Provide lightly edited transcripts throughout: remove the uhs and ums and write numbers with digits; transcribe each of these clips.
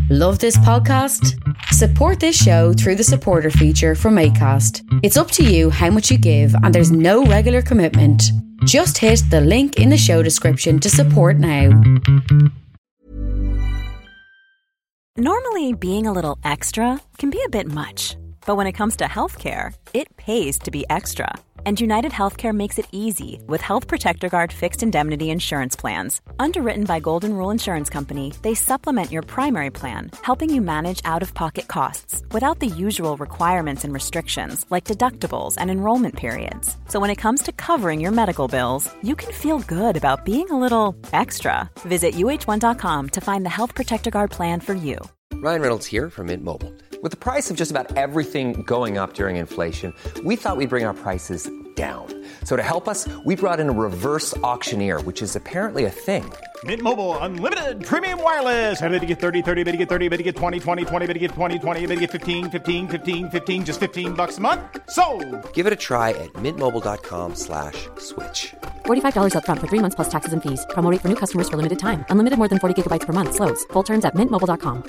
Love this podcast? Support this show through the supporter feature from Acast. It's up to you how much you give and there's no regular commitment. Just hit the link in the show description to support now. Normally, being a little extra can be a bit much. But when it comes to healthcare, it pays to be extra. And United Healthcare makes it easy with Health Protector Guard fixed indemnity insurance plans. Underwritten by Golden Rule Insurance Company, they supplement your primary plan, helping you manage out-of-pocket costs without the usual requirements and restrictions like deductibles and enrollment periods. So when it comes to covering your medical bills, you can feel good about being a little extra. Visit uh1.com to find the Health Protector Guard plan for you. Ryan Reynolds here from Mint Mobile. With the price of just about everything going up during inflation, we thought we'd bring our prices down. So to help us, we brought in a reverse auctioneer, which is apparently a thing. Mint Mobile Unlimited Premium Wireless. How to get 30, 30, bit to get 30, bit to get 20, 20, 20, bit to get 20, 20, bit to get 15, 15, 15, 15, just $15 a month? Sold! Give it a try at mintmobile.com/switch. $45 up front for 3 months plus taxes and fees. Promo rate for new customers for limited time. Unlimited more than 40 gigabytes per month. Slows full terms at mintmobile.com.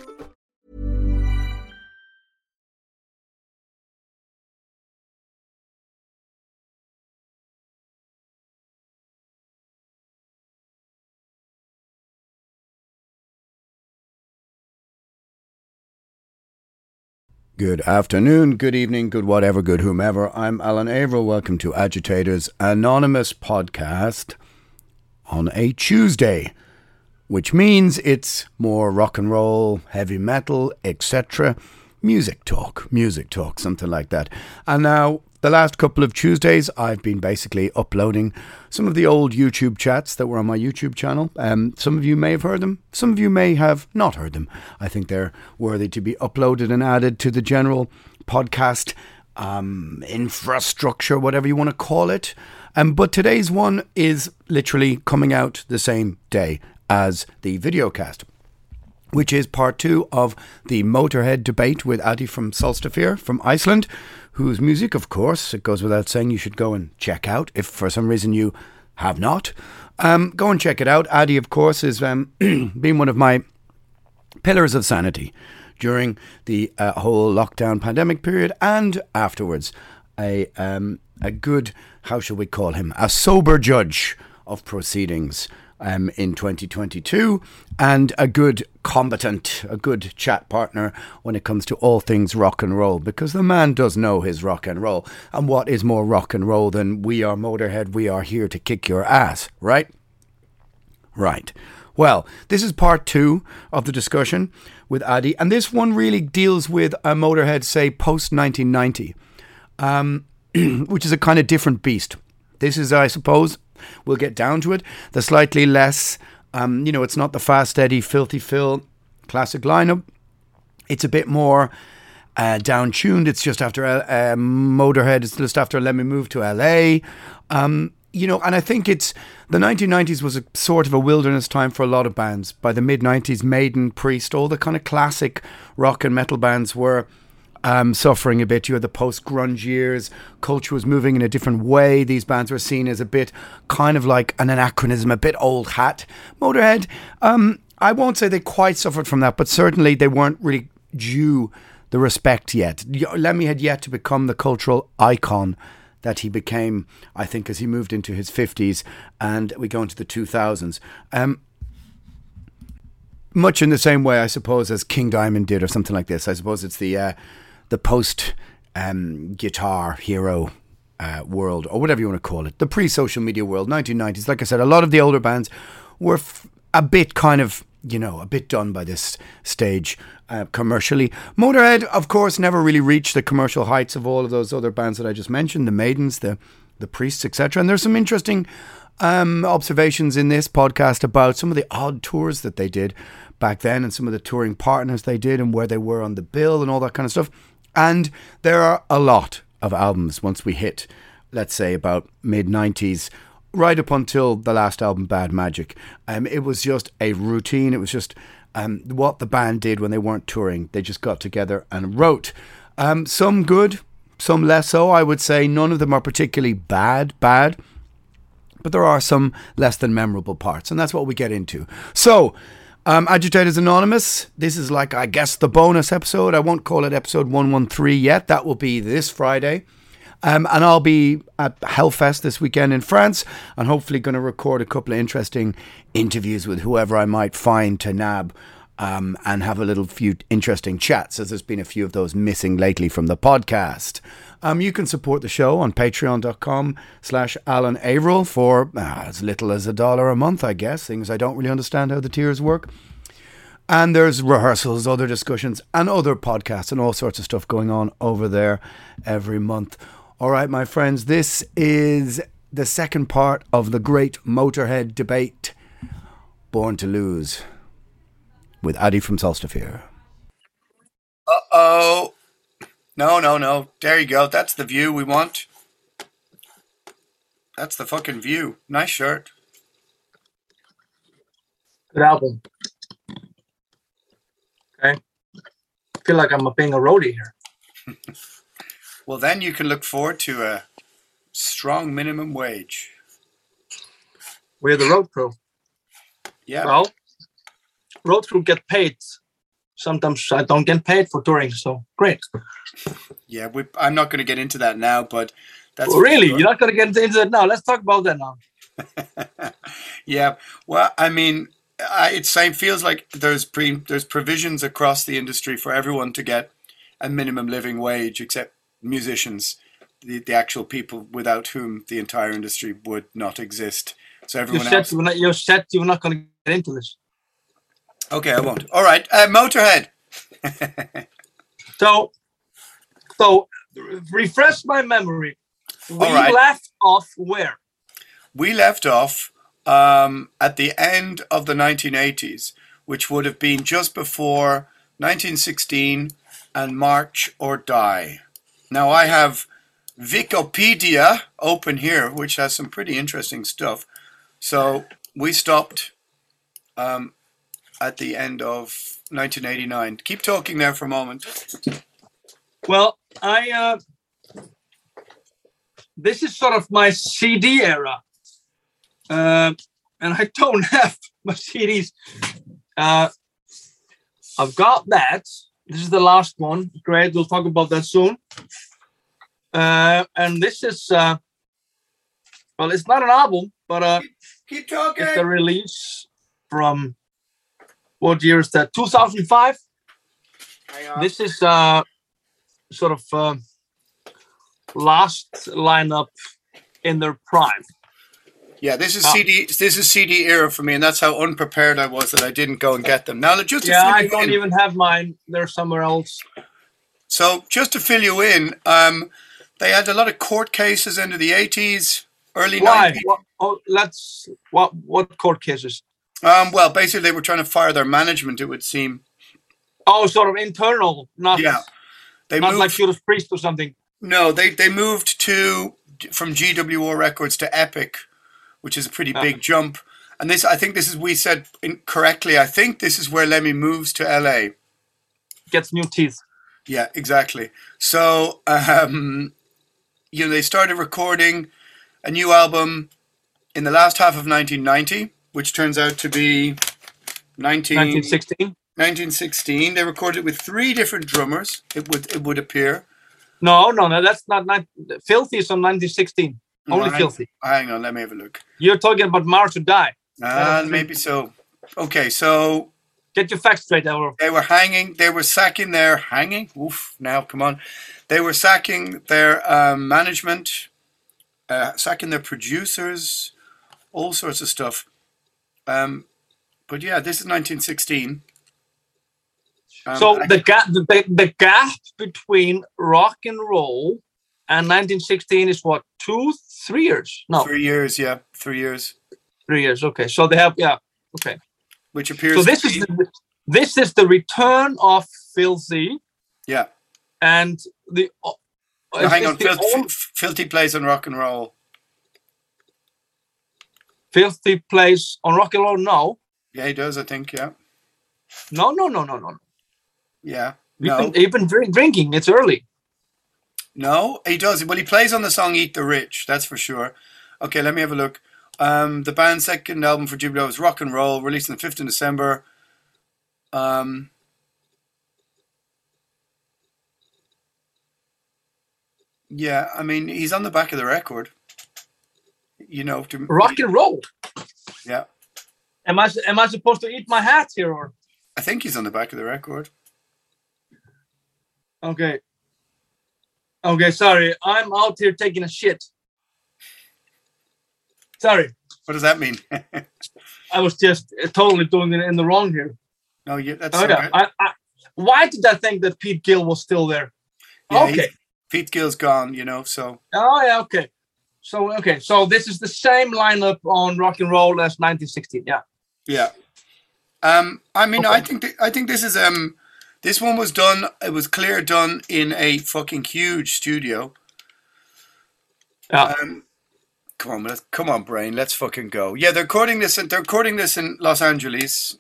Good afternoon, good evening, good whatever, good whomever. I'm Alan Averill. Welcome to Agitators Anonymous podcast on a Tuesday, which means it's more rock and roll, heavy metal, etc. Music talk, something like that. And now, the last couple of Tuesdays, I've been basically uploading some of the old YouTube chats that were on my YouTube channel. Some of you may have heard them. Some of you may have not heard them. I think they're worthy to be uploaded and added to the general podcast infrastructure, whatever you want to call it. But today's one is literally coming out the same day as the videocast, which is part 2 of the Motorhead debate with Adi from Solstafir from Iceland, whose music, of course, it goes without saying, you should go and check out if for some reason you have not. Go and check it out. Adi, of course, is being one of my pillars of sanity during the whole lockdown pandemic period and afterwards. A good, how shall we call him, a sober judge of proceedings in 2022, and a good combatant, a good chat partner when it comes to all things rock and roll, because the man does know his rock and roll. And what is more rock and roll than we are Motorhead, we are here to kick your ass, right? Right. Well, this is part 2 of the discussion with Adi, and this one really deals with a Motorhead, say, post-1990, which is a kind of different beast. This is, I suppose, we'll get down to it, the slightly less, it's not the Fast Eddie, Filthy Phil classic lineup. It's a bit more down-tuned. It's just after Motorhead, it's just after Let Me Move to LA. And I think the 1990s was a sort of a wilderness time for a lot of bands. By the mid-90s, Maiden, Priest, all the kind of classic rock and metal bands were suffering a bit. You had the post-grunge years. Culture was moving in a different way. These bands were seen as a bit kind of like an anachronism, a bit old hat. Motorhead, I won't say they quite suffered from that, but certainly they weren't really due the respect yet. Lemmy had yet to become the cultural icon that he became, I think, as he moved into his 50s and we go into the 2000s. Much in the same way, I suppose, as King Diamond did or something like this. I suppose it's the post guitar hero world, or whatever you want to call it, the pre-social media world, 1990s. Like I said, a lot of the older bands were a bit kind of, a bit done by this stage commercially. Motorhead, of course, never really reached the commercial heights of all of those other bands that I just mentioned, the Maidens, the Priests, etc. And there's some interesting observations in this podcast about some of the odd tours that they did back then and some of the touring partners they did and where they were on the bill and all that kind of stuff. And there are a lot of albums once we hit, let's say, about mid-90s, right up until the last album, Bad Magic. It was just a routine. It was just what the band did when they weren't touring. They just got together and wrote. Some good, some less so. I would say none of them are particularly bad, but there are some less than memorable parts, and that's what we get into. So, Agitators Anonymous. This is like, I guess, the bonus episode. I won't call it episode 113 yet. That will be this Friday. And I'll be at Hellfest this weekend in France, and hopefully going to record a couple of interesting interviews with whoever I might find to nab, and have a little few interesting chats, as there's been a few of those missing lately from the podcast. You can support the show on patreon.com/Alan Averill for as little as $1 a month, I guess, things I don't really understand how the tiers work. And there's rehearsals, other discussions, and other podcasts and all sorts of stuff going on over there every month. All right, my friends, this is the second part of the great Motorhead debate, Born to Lose, with Addy from Solstafir. Uh-oh. No. There you go. That's the view we want. That's the fucking view. Nice shirt. Good album. Okay. I feel like I'm being a roadie here. Well, then you can look forward to a strong minimum wage. We're the road crew. Yeah. Well, road crew get paid. Sometimes I don't get paid for touring, so great. Yeah, I'm not going to get into that now, but that's... Really? Sure. You're not going to get into that now? Let's talk about that now. Yeah. Well, I mean, it feels like there's provisions across the industry for everyone to get a minimum living wage, except musicians, the actual people without whom the entire industry would not exist. So everyone else... You said you were not going to get into this. Okay, I won't. All right, Motorhead. So refresh my memory. We left off where? We left off at the end of the 1980s, which would have been just before 1916 and March or Die. Now, I have Wikipedia open here, which has some pretty interesting stuff. So we stopped at the end of 1989. Keep talking there for a moment. Well, this is sort of my CD era. And I don't have my CDs. I've got that. This is the last one. Great, we'll talk about that soon. And this is, well, it's not an album, but keep talking. It's a release from, what year is that? 2005. This is sort of last lineup in their prime. Yeah, this is CD. This is CD era for me, and that's how unprepared I was that I didn't go and get them. Now, just to I don't even have mine. They're somewhere else. So, just to fill you in, they had a lot of court cases into the 80s, early 90s. What court cases? Well, basically, they were trying to fire their management, it would seem. Oh, sort of internal, not moved, like Judas Priest or something. No, they moved from GWO Records to Epic, which is a pretty big jump. And this, I think this is, we said incorrectly, I think this is where Lemmy moves to LA. Gets new teeth. Yeah, exactly. So, they started recording a new album in the last half of 1990, which turns out to be 1916. 1916. They recorded it with 3 different drummers, it would appear. No, that's not Filthy is on 1916. Only Filthy. Hang on, let me have a look. You're talking about March or Die. Maybe so. Okay, so... Get your facts straight, Elro. They were sacking their... Hanging? Oof, now, come on. They were sacking their management, sacking their producers, all sorts of stuff. But yeah, this is 1916. So the gap between rock and roll and 1916 is what, 3 years? No, 3 years. Yeah, 3 years. 3 years. Okay, so they have okay. Which appears. So this is the return of Filthy. Yeah. And the. Hang on, Filthy plays on Rock and Roll. Filthy plays on Rock and Roll now. Yeah, he does. I think. Yeah. No. Yeah. Even drinking. It's early. No, he does. Well, he plays on the song "Eat the Rich." That's for sure. Okay, let me have a look. The band's second album for GWO is Rock and Roll, released on the 5th of December Yeah, I mean, he's on the back of the record. Rock and Roll. Yeah. Am I supposed to eat my hat here, or? I think he's on the back of the record. Okay. Okay, sorry. I'm out here taking a shit. Sorry. What does that mean? I was just totally doing it in the wrong here. No, yeah, that's okay. Why did I think that Pete Gill was still there? Yeah, okay. Pete Gill's gone, so. Oh, yeah, okay. So this is the same lineup on Rock and Roll as 1916, yeah. Yeah. I mean, okay. I think this is this one was done. It was clear done in a fucking huge studio. Yeah. Come on, brain. Let's fucking go. Yeah, they're recording this in Los Angeles.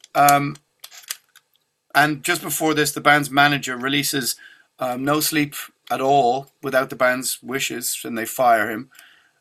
And just before this, the band's manager releases No Sleep at All without the band's wishes, and they fire him.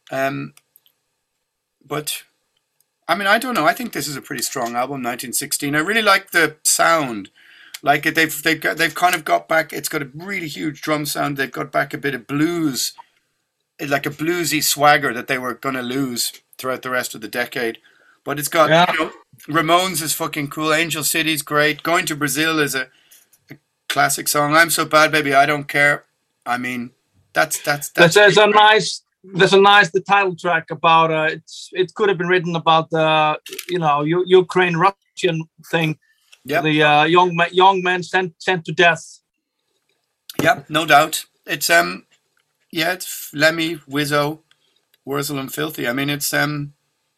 But I mean, I don't know. I think this is a pretty strong album, 1916. I really like the sound. Like they've kind of got back. It's got a really huge drum sound. They've got back a bit of blues, like a bluesy swagger that they were going to lose throughout the rest of the decade. But it's got, Ramones is fucking cool. Angel City's great. Going to Brazil is a classic song. I'm So Bad, Baby, I Don't Care. I mean, that's There's a nice the title track about it could have been written about the Ukraine Russian thing. Yeah, the young man sent to death. Yeah, no doubt. It's it's Lemmy, Wizzo, Wurzel and Filthy. I mean, it's Can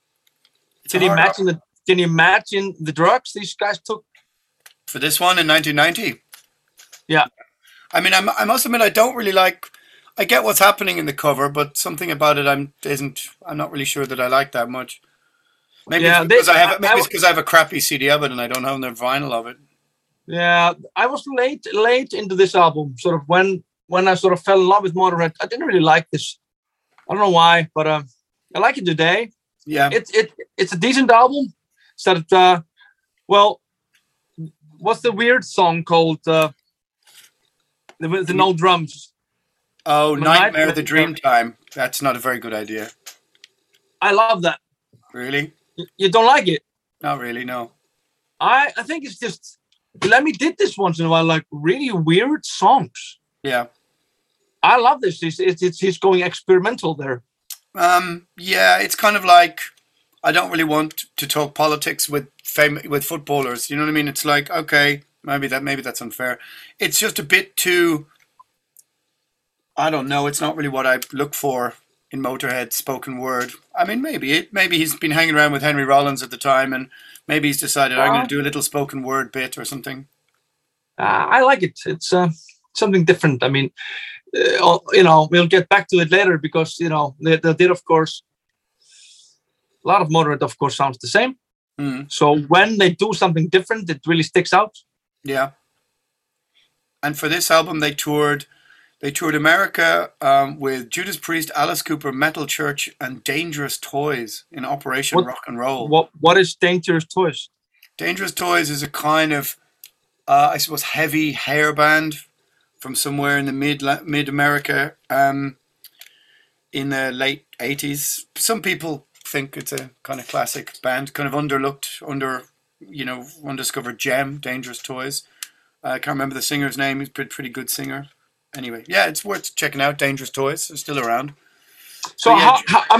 you imagine the drugs these guys took for this one in 1990? Yeah, I mean, I must admit I don't really like. I get what's happening in the cover, but something about it I'm not really sure that I like that much. Maybe it's because I have a crappy CD of it and I don't own the vinyl of it. Yeah, I was late into this album. Sort of when I sort of fell in love with Motorhead, I didn't really like this. I don't know why, but I like it today. Yeah, it's a decent album. So that what's the weird song called? The no drums. Oh, Nightmare the Dream Time. That's not a very good idea. I love that. Really? You don't like it? Not really, no. I think it's just Lemmy did this once in a while, like really weird songs. Yeah. I love this. He's going experimental there. Yeah, it's kind of like I don't really want to talk politics with footballers. You know what I mean? It's like, okay, maybe that's unfair. It's just a bit too. I don't know. It's not really what I look for in Motorhead spoken word. I mean, maybe he's been hanging around with Henry Rollins at the time, and maybe he's decided I'm going to do a little spoken word bit or something. I like it. It's something different. I mean, we'll get back to it later because they did, of course. A lot of Motorhead, of course, sounds the same. Mm. So when they do something different, it really sticks out. Yeah. And for this album, they toured America with Judas Priest, Alice Cooper, Metal Church, and Dangerous Toys in Operation Rock and Roll. What is Dangerous Toys? Dangerous Toys is a kind of, I suppose, heavy hair band from somewhere in the mid America in the late 80s. Some people think it's a kind of classic band, kind of undiscovered gem, Dangerous Toys. I can't remember the singer's name. He's a pretty good singer. Anyway, yeah, it's worth checking out. Dangerous Toys are still around. So how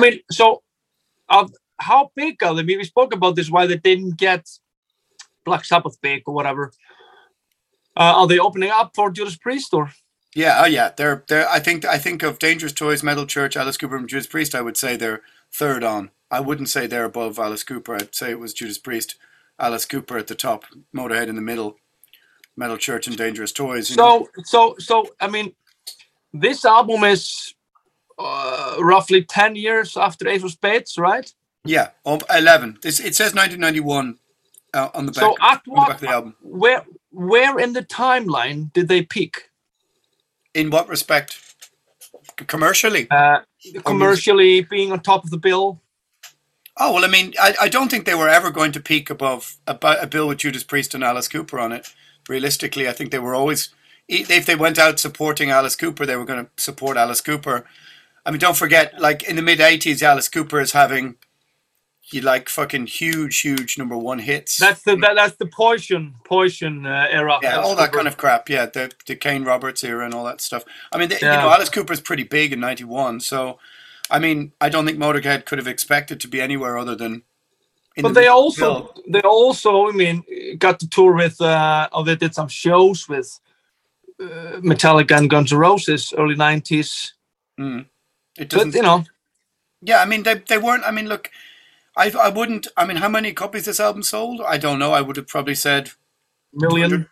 big are they? I mean, we spoke about this, why they didn't get Black Sabbath big or whatever. Are they opening up for Judas Priest or? Yeah, yeah. They're. I think of Dangerous Toys, Metal Church, Alice Cooper, and Judas Priest. I would say they're third on. I wouldn't say they're above Alice Cooper. I'd say it was Judas Priest, Alice Cooper at the top, Motorhead in the middle, Metal Church and Dangerous Toys. So I mean, this album is roughly 10 years after Ace of Spades, right? Yeah, 11. It says 1991 on the back. So at on the back of the album. Where in the timeline did they peak? In what respect? Commercially? Commercially, being on top of the bill. Oh, well, I mean, I don't think they were ever going to peak above a bill with Judas Priest and Alice Cooper on it. Realistically, I think they were always, if they went out supporting Alice Cooper, they were going to support Alice Cooper. I mean, don't forget, like in the mid-'80s, Alice Cooper is having fucking huge number one hits. That's the Poison era. Yeah, all that kind of crap. Yeah, the Kane Roberts era and all that stuff. I mean, Alice Cooper's pretty big in '91, so I mean, I don't think Motorhead could have expected to be anywhere other than. But they also, I mean, got to tour with, or they did some shows with Metallica and Guns N' Roses early '90s. It doesn't, but you know. Yeah, I mean, they weren't. I mean, look. I wouldn't. I mean, how many copies this album sold? I don't know. I would have probably said million.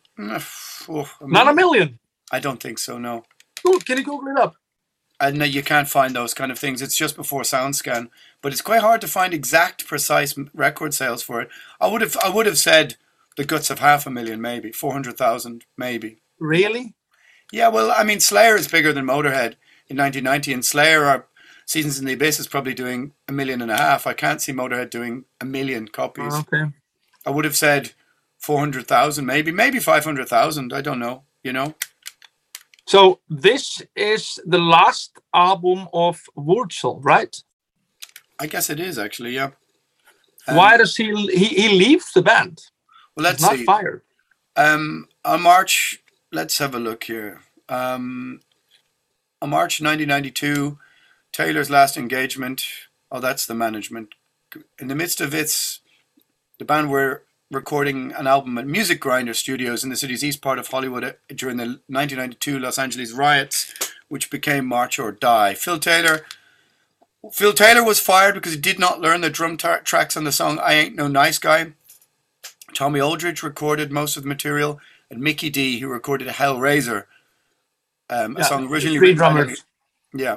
Not a million. I don't think so. No. Ooh, can you Google it up? And no, you can't find those kind of things. It's just before SoundScan, but it's quite hard to find exact, precise record sales for it. I would have said the guts of 500,000, maybe 400,000, maybe. Really? Yeah. Well, I mean, Slayer is bigger than Motorhead in 1990, and Slayer are. Seasons in the Abyss is probably doing 1.5 million. I can't see Motorhead doing 1 million copies. Okay. I would have said 400,000, maybe 500,000. I don't know, you know. So this is the last album of Wurzel, right? I guess it is actually, yeah. Why does he leave the band? Well, let's see. Not fired. On March, let's have a look here. On March 1992. Taylor's last engagement. Oh, that's the management. In the midst of the band were recording an album at Music Grinder Studios in the city's east part of Hollywood during the 1992 Los Angeles riots, which became March or Die. Phil Taylor was fired because he did not learn the drum tracks on the song I Ain't No Nice Guy. Tommy Aldridge recorded most of the material, and Mickey D, who recorded Hellraiser, a song originally written by Yeah.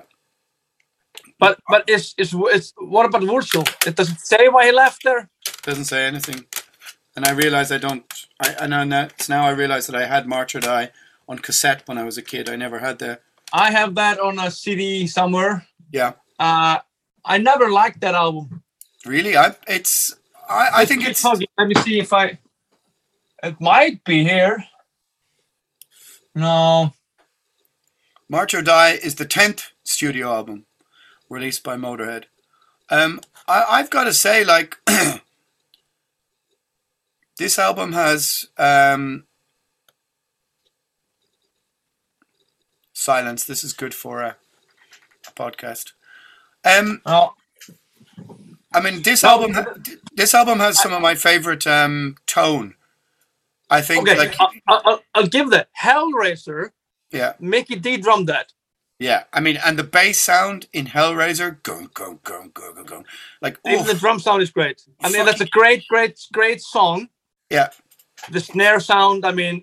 But it's what about Wurzel? It doesn't say why he left there. Doesn't say anything, and I realize I don't. Now I realize that I had March or Die on cassette when I was a kid. I never had that. I have that on a CD somewhere. Yeah. I never liked that album. Really, I think it's. Let me see if it might be here. No. March or Die is the 10th studio album released by Motorhead. I've got to say, like, this album has silence. This is good for a podcast. I mean, this album has some of my favorite tone. I think. Okay, like, I'll give the Hellraiser. Yeah. Mickey D drummed that. Yeah, I mean, and the bass sound in Hellraiser, go, like even the drum sound is great. I mean, that's a great song. Yeah. The snare sound. I mean,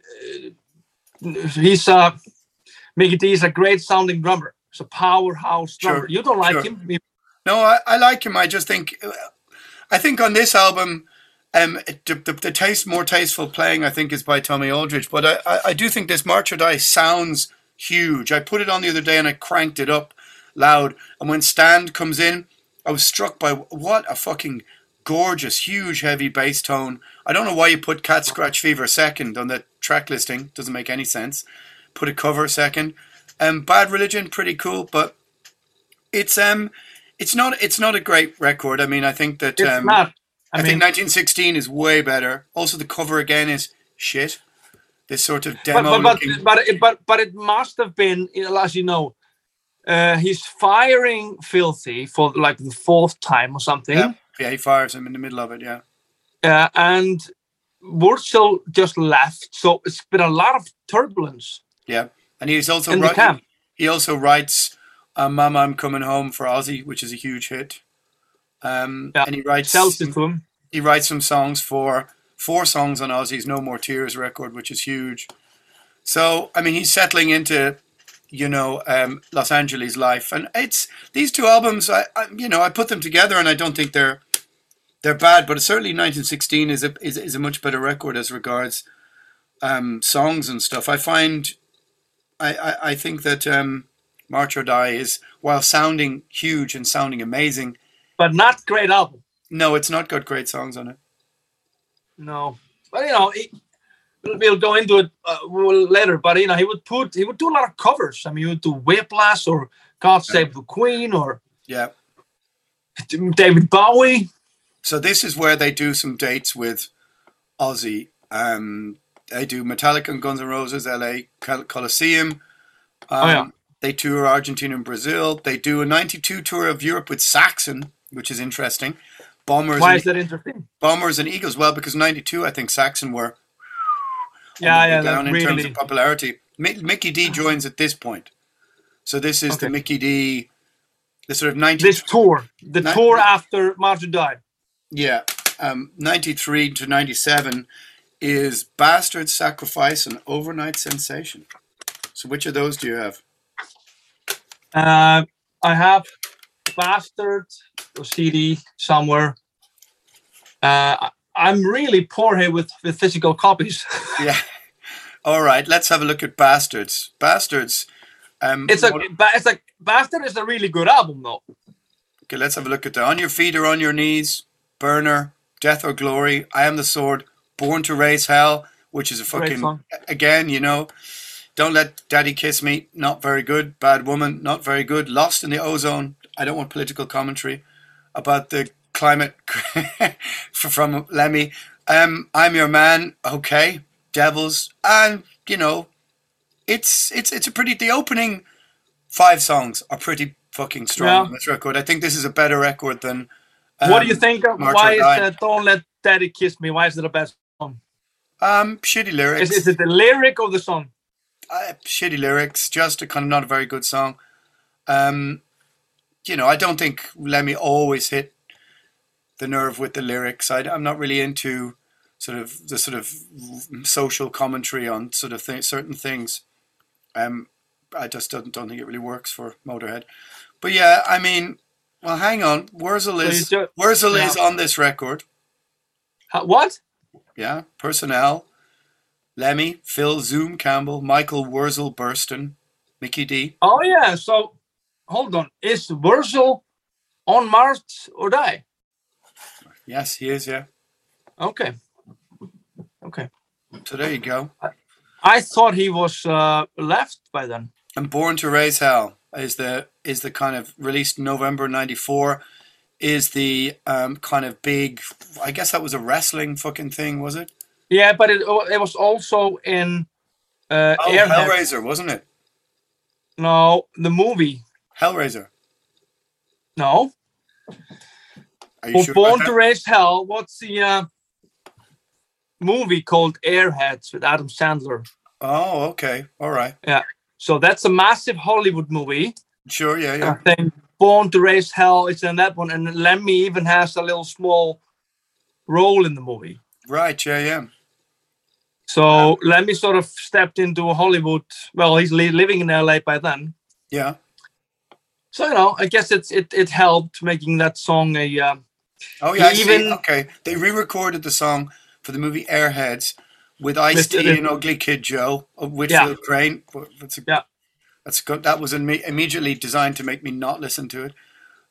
Mickey D is a great sounding drummer. He's a powerhouse drummer. Sure, you don't like him? No, I like him. I just think, on this album, the more tasteful playing, I think, is by Tommy Aldridge. But I do think this March or Die sounds huge. I put it on the other day and I cranked it up loud. And when Stand comes in, I was struck by what a fucking gorgeous, huge, heavy bass tone. I don't know why you put Cat Scratch Fever second on the track listing. Doesn't make any sense. Put a cover second. Bad Religion, pretty cool, but it's not a great record. I mean, I think that it's not. I think 1916 is way better. Also, the cover again is shit. This sort of demo. But it must have been, as you know, he's firing Filthy for like the 4th time or something. Yeah, he fires him in the middle of it. Yeah. And Wurzel just left, so it's been a lot of turbulence. Yeah, and he's also he also writes "Mama, I'm Coming Home" for Ozzy, which is a huge hit. And he writes sells it to him. He writes some songs for 4 songs on Ozzy's No More Tears record, which is huge. So, I mean, he's settling into, Los Angeles life, and it's these 2 albums. I put them together, and I don't think they're bad, but certainly 1916 is a much better record as regards songs and stuff. I think that March or Die is, while sounding huge and sounding amazing, but not great album. No, it's not got great songs on it. No, but we'll go into it later. But he would do a lot of covers. I mean, he would do Whiplash or God Save the Queen or David Bowie. So this is where they do some dates with Ozzy. They do Metallica and Guns N' Roses, LA Coliseum. They tour Argentina and Brazil. They do a 92 tour of Europe with Saxon, which is interesting. Why is that interesting? Bombers and Eagles. Well, because 92, I think Saxon were down in terms of popularity. Mikkey D joins at this point. So this is the Mikkey D, the sort of 90... This tour. The tour after Martin died. Yeah. 93 to 97 is Bastard, Sacrifice, and Overnight Sensation. So which of those do you have? I have Bastard, or CD somewhere. I'm really poor here with physical copies. Yeah. All right. Let's have a look at Bastards. Bastards. Bastard is a really good album, though. Okay, let's have a look at that. On Your Feet or On Your Knees, Burner, Death or Glory, I Am the Sword, Born to Raise Hell, which is a fucking, again, Don't Let Daddy Kiss Me, not very good. Bad Woman, not very good. Lost in the Ozone, I don't want political commentary about the climate from Lemmy. I'm Your Man, okay. Devils, and, it's a pretty, the opening 5 songs are pretty fucking strong on this record. I think this is a better record than... what do you think? Why is Don't Let Daddy Kiss Me? Why is it a bad song? Shitty lyrics. Is it the lyric of the song? Shitty lyrics, just a kind of not a very good song. I don't think Lemmy always hit the nerve with the lyrics. I'm not really into the sort of social commentary on sort of certain things. I just don't think it really works for Motorhead. But yeah, I mean, well, hang on. Wurzel is on this record. What? Yeah, Personnel, Lemmy, Phil Zoom Campbell, Michael Wurzel Burston, Mikkey D. Oh yeah. So hold on. Is Wurzel on Mars or Die? Yes, he is. Yeah. Okay. So there you go. I thought he was left by then. And Born to Raise Hell is the kind of released in November '94. Is the kind of big? I guess that was a wrestling fucking thing, was it? Yeah, but it was also in Hellraiser, wasn't it? No, the movie. Hellraiser. No. Are you sure Born to Raise Hell. What's the movie called Airheads with Adam Sandler? Oh, okay. All right. Yeah. So that's a massive Hollywood movie. Sure, yeah. I think Born to Raise Hell is in that one, and Lemmy even has a little small role in the movie. Right, yeah. So Lemmy sort of stepped into Hollywood. Well, he's living in LA by then. Yeah. So I guess it helped making that song a. Oh yeah, okay. They re-recorded the song for the movie Airheads with Ice-T and Ugly Kid Joe, Whitfield Crane. That's good. That was immediately designed to make me not listen to it.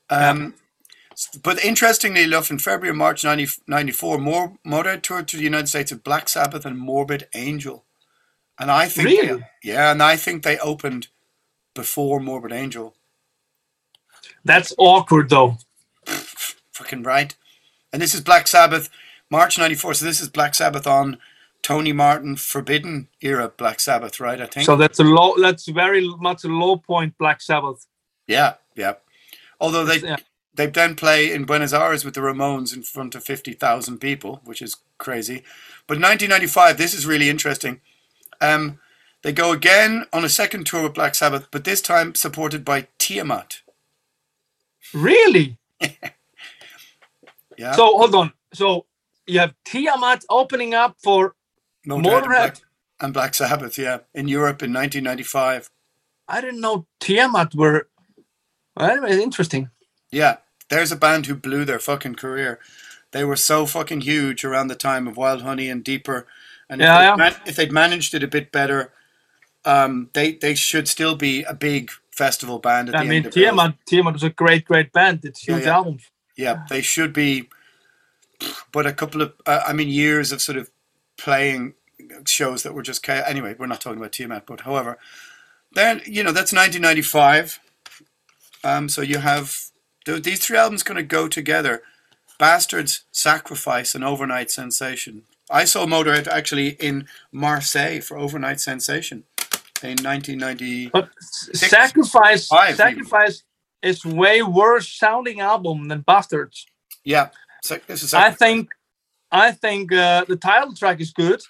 But interestingly enough, in February and March 1994, Motorhead toured to the United States with Black Sabbath and Morbid Angel. And I think I think they opened before Morbid Angel. That's awkward, though. Fucking right. And this is Black Sabbath, March 94. So this is Black Sabbath on Tony Martin Forbidden era Black Sabbath, right? I think. So that's very much a low point Black Sabbath. Yeah. Although they then play in Buenos Aires with the Ramones in front of 50,000 people, which is crazy. But in 1995, this is really interesting. They go again on a second tour with Black Sabbath, but this time supported by Tiamat. Really? Yeah. So hold on. So you have Tiamat opening up for Motorhead and Black Sabbath, in Europe in 1995. I didn't know Tiamat were. Anyway, interesting. Yeah, there's a band who blew their fucking career. They were so fucking huge around the time of Wild Honey and Deeper, and if they'd managed it a bit better, they should still be a big festival band at the end of it. Tiamat was a great band. It's huge albums. Yeah, they should be. But a couple of, years of sort of playing shows that were just anyway. We're not talking about Tiamat, but however, then that's 1995. So you have these three albums kind of go together: Bastards, Sacrifice, and Overnight Sensation. I saw Motorhead actually in Marseille for Overnight Sensation in 1990. But Sacrifice is way worse sounding album than Bastards. Yeah, I think the title track is good.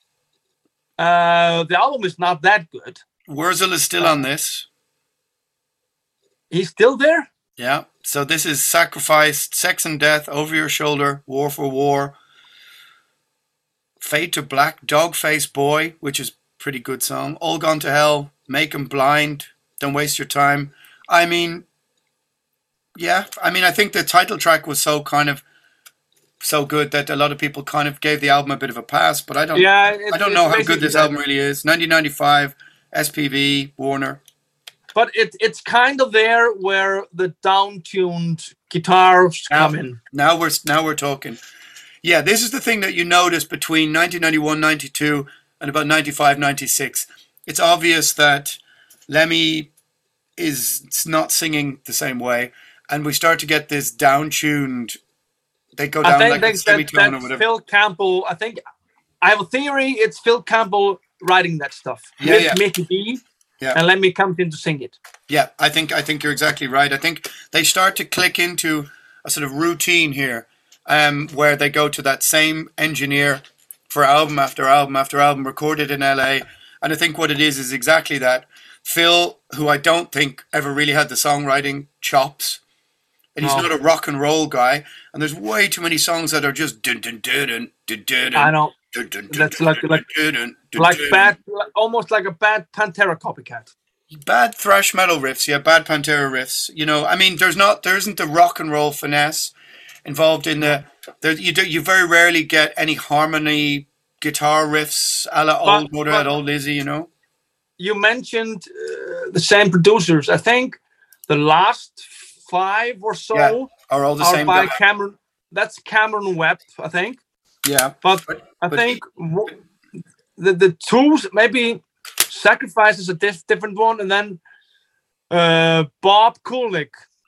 The album is not that good. Wurzel is still on this. He's still there? Yeah. So this is Sacrifice, Sex and Death, Over Your Shoulder, War for War, Fade to Black, Dogface Boy, which is a pretty good song, All Gone to Hell, Make 'Em Blind, Don't Waste Your Time. I think the title track was so good that a lot of people kind of gave the album a bit of a pass, but I don't know how good this album really is. 1995, SPV, Warner. But it's kind of there where the down-tuned guitars come in. Now we're talking. Yeah, this is the thing that you notice between 1991, 92 and about 95, 96. It's obvious that Lemmy is not singing the same way, and we start to get this down-tuned. They go down like a semitone or whatever. Phil Campbell, I think, I have a theory, it's Phil Campbell writing that stuff. With Mickey D. Yeah. And Lemmy comes in to sing it. Yeah, I think you're exactly right. I think they start to click into a sort of routine here, where they go to that same engineer for album after album after album, recorded in LA. And I think what it is exactly that. Phil, who I don't think ever really had the songwriting chops, and he's not a rock and roll guy. And there's way too many songs that are just dun dun dun dun dun dun. I know. That's like bad, almost like a bad Pantera copycat. Bad thrash metal riffs, yeah, bad Pantera riffs. There isn't the rock and roll finesse involved in you very rarely get any harmony guitar riffs a la old Motorhead, old Lizzy, You mentioned the same producers. I think the last 5 or so are all the same by guy. Cameron. That's Cameron Webb, I think. Yeah, but I think the two, maybe Sacrifice is a different one, and then Bob Kulick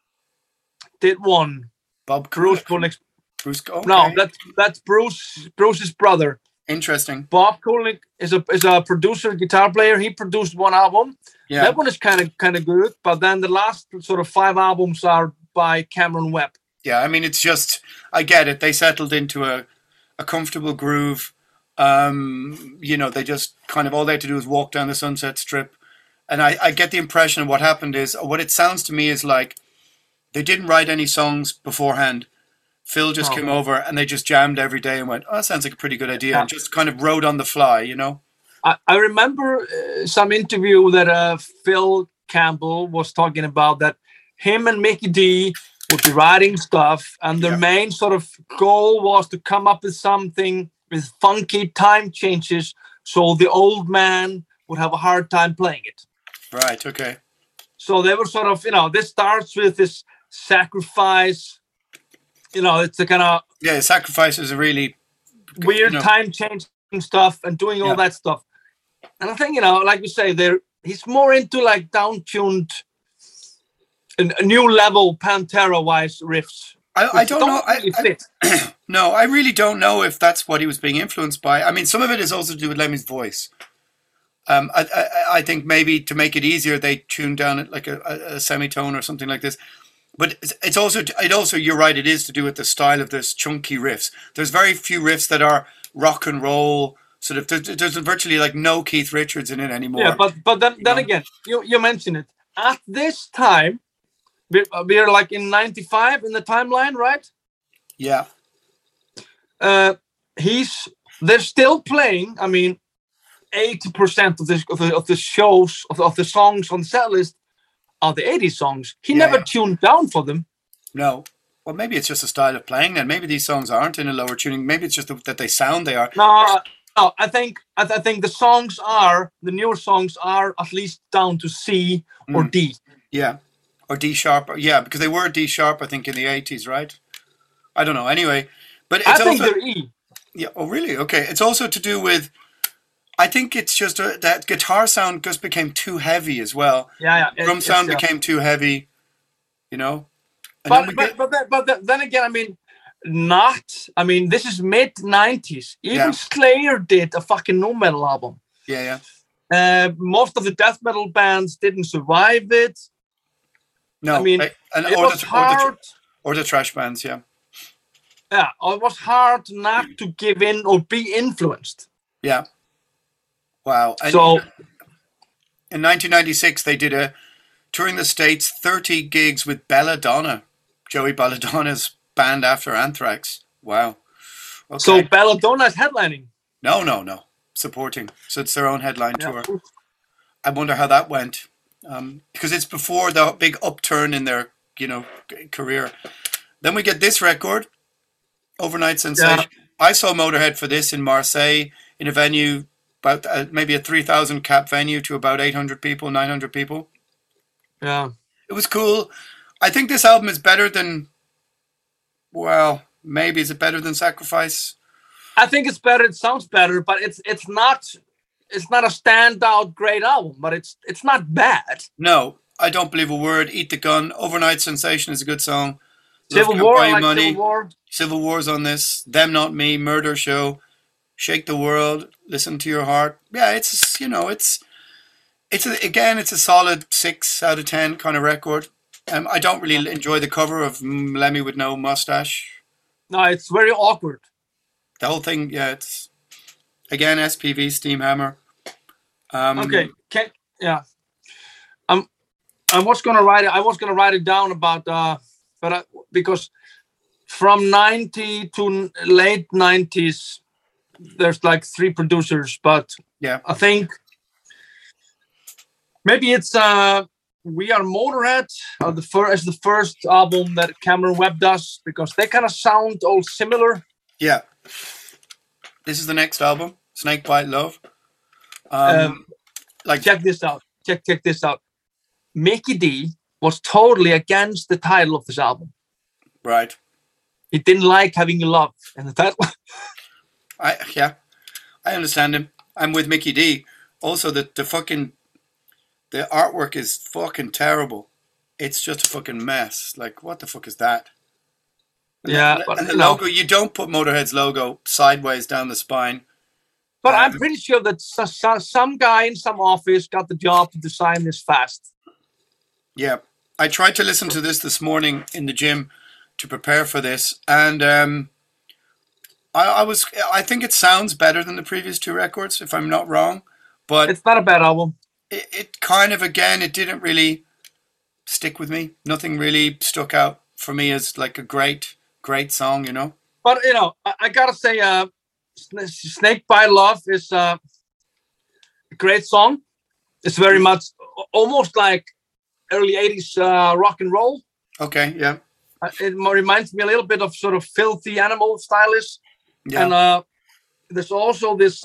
did one. Bruce Kulick. Okay. No, that's Bruce's brother. Interesting. Bob Kulick is a producer, guitar player. He produced one album. Yeah, that one is kind of good. But then the last sort of 5 albums are by Cameron Webb. Yeah, it's just, I get it. They settled into a comfortable groove. They just kind of, all they had to do is walk down the Sunset Strip. And I get the impression of what happened is, what it sounds to me is like they didn't write any songs beforehand. Phil just came over and they just jammed every day and went, that sounds like a pretty good idea. And just kind of wrote on the fly, I remember some interview that Phil Campbell was talking about, that him and Mickey D would be writing stuff, and their main sort of goal was to come up with something with funky time changes so the old man would have a hard time playing it. Right, okay. So they were sort of, this starts with this Sacrifice. It's the kind of... Yeah, Sacrifice is a really... weird time changing stuff and doing all that stuff. And I think, like you say, he's more into like down-tuned... a new level Pantera-wise riffs. I don't know. No, I really don't know if that's what he was being influenced by. Some of it is also to do with Lemmy's voice. I think maybe to make it easier, they tuned down it like a semitone or something like this. But it also, you're right, it is to do with the style of this chunky riffs. There's very few riffs that are rock and roll. Sort of, there's virtually like no Keith Richards in it anymore. Yeah, but then again, you mentioned it. At this time, we're like in 95 in the timeline, right? Yeah. They're still playing. 80% of the shows of the songs on the set list are the 80s songs. He never tuned down for them. No. Well, maybe it's just a style of playing then. Maybe these songs aren't in a lower tuning. Maybe it's just that they sound they are. No, I think the newer songs are at least down to C or D. Yeah. Or D sharp. Yeah, because they were D sharp, I think, in the 80s, right? I don't know. Anyway, but it's I think also, they're E. Yeah. Oh, really? Okay. It's also to do with. I think it's just that guitar sound just became too heavy as well. Yeah. Drum sound became too heavy. You know. And then again, I mean, this is mid 90s. Even Slayer did a fucking nu metal album. Yeah. Most of the death metal bands didn't survive it. No, I mean, it was hard. Or the trash bands, yeah. Yeah, it was hard not to give in or be influenced. Yeah. Wow. And so, in 1996, they did touring the States, 30 gigs with Belladonna, Joey Belladonna's band after Anthrax. Wow. Okay. So Belladonna is headlining? No. Supporting. So it's their own headline tour. I wonder how that went. Because it's before the big upturn in their, career. Then we get this record, Overnight Sensation. Yeah. I saw Motorhead for this in Marseille in a venue, about maybe a 3,000 cap venue to about 800 people, 900 people. Yeah. It was cool. I think this album is better than, maybe is it better than Sacrifice? I think it's better. It sounds better, but it's not a standout great album, but it's not bad. No, I don't believe a word. Eat the Gun. Overnight Sensation is a good song. Civil War, I like Money. Civil War. Civil War's on this. Them Not Me, Murder Show, Shake the World, Listen to Your Heart. Yeah, it's a solid 6 out of 10 kind of record. I don't really enjoy the cover of Lemmy with No Mustache. No, it's very awkward. The whole thing, yeah, it's again SPV Steam Hammer. Okay, I was gonna write it down about because from 90 to late 90s, there's like 3 producers, but yeah, I think maybe it's We Are Motorhead as the first album that Cameron Webb does, because they kind of sound all similar. Yeah. This is the next album, Snakebite Love. Check this out. Check this out. Mikkey Dee was totally against the title of this album. Right. He didn't like having love in the title. I understand him. I'm with Mikkey Dee. Also, the artwork is fucking terrible. It's just a fucking mess. Like, what the fuck is that? Yeah, and the logo, you don't put Motorhead's logo sideways down the spine. But I'm pretty sure that some guy in some office got the job to design this fast. Yeah. I tried to listen to this morning in the gym to prepare for this, and I think it sounds better than the previous 2 records, if I'm not wrong. But it's not a bad album. It kind of, again, it didn't really stick with me. Nothing really stuck out for me as like a great song, But, I gotta say, Snakebite Love is a great song. It's very much almost like early 80s rock and roll. Okay, yeah. It reminds me a little bit of sort of Filthy Animal stylish. Yeah. And there's also this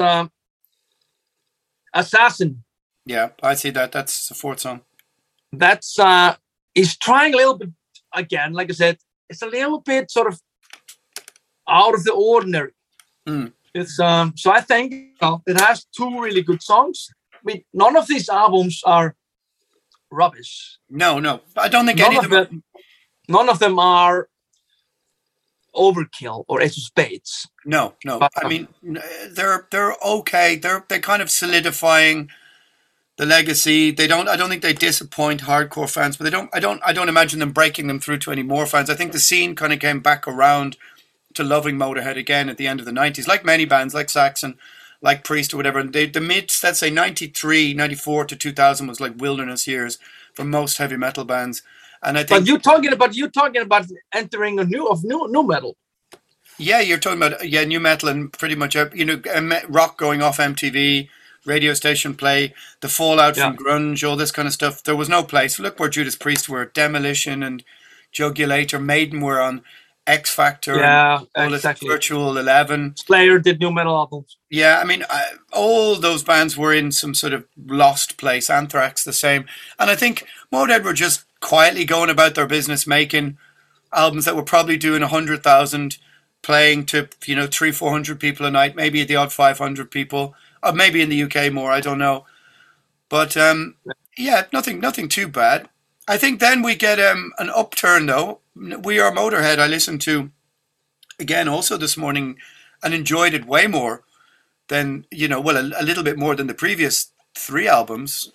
Assassin. Yeah, I see that. That's the 4th song. That's he's trying a little bit again. Like I said, it's a little bit sort of out of the ordinary. Mm. It's so I think it has 2 really good songs. I mean, none of these albums are rubbish. No. I don't think none of them are overkill or Ace of Spades. No. But, I mean, they're okay. They're kind of solidifying the legacy. I don't think they disappoint hardcore fans, but I don't imagine them breaking them through to any more fans. I think the scene kind of came back around to loving Motorhead again at the end of the 90s, like many bands, like Saxon, like Priest or whatever. And the mid, let's say 93, 94 to 2000 was like wilderness years for most heavy metal bands. And I think, but you're talking about entering a new metal. Yeah, you're talking about new metal and pretty much rock going off MTV, radio station play, the fallout from grunge, all this kind of stuff. There was no place. Look where Judas Priest were, Demolition and Jugulator, Maiden were on X Factor, exactly. Virtual 11. Slayer did new metal albums. Yeah, I mean, all those bands were in some sort of lost place. Anthrax the same, and I think Motorhead were just quietly going about their business, making albums that were probably doing 100,000, playing to 300-400 people a night, maybe the odd 500 people, or maybe in the UK more. I don't know, but yeah, nothing too bad. I think then we get an upturn though. We Are Motorhead. I listened to again also this morning and enjoyed it way more than a little bit more than the previous 3 albums.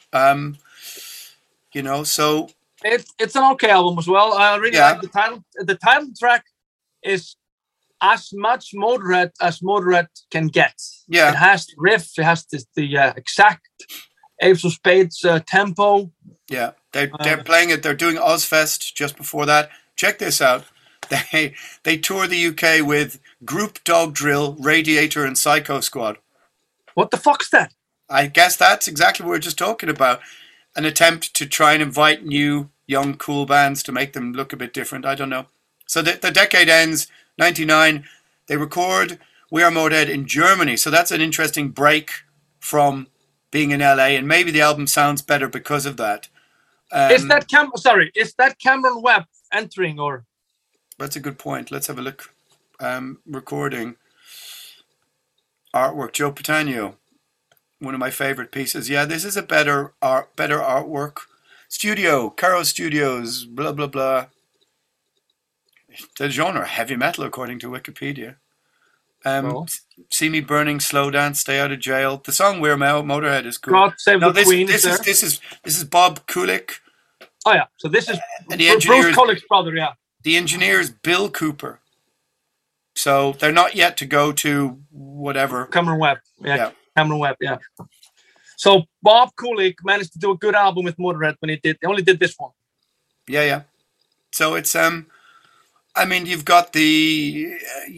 So it's an okay album as well. I really like the title. The title track is as much Motorhead as Motorhead can get. Yeah, it has the riff. It has the exact Ace of Spades tempo. Yeah, they're playing it. They're doing Ozfest just before that. Check this out. They tour the UK with Group Dog Drill, Radiator, and Psycho Squad. What the fuck's that? I guess that's exactly what we were just talking about. An attempt to try and invite new, young, cool bands to make them look a bit different. I don't know. So the decade ends, 99. They record We Are Motorhead in Germany. So that's an interesting break from being in LA. And maybe the album sounds better because of that. Is that Cameron Webb entering or? That's a good point. Let's have a look. Recording. Artwork. Joe Patagno. One of my favorite pieces. Yeah, this is a better artwork. Studio. Caro Studios. Blah, blah, blah. The genre, heavy metal, according to Wikipedia. See Me Burning, Slow Dance, Stay Out of Jail. The song We're Motorhead is cool. God Save the Queen. This is Bob Kulick. Oh yeah, so this is Bruce Kulick's brother. Yeah. The engineer is Bill Cooper. So they're not yet to go to whatever. Cameron Webb. Yeah. Cameron Webb. Yeah. So Bob Kulick managed to do a good album with Motorhead when he only did this one. Yeah. So it's I mean, you've got the,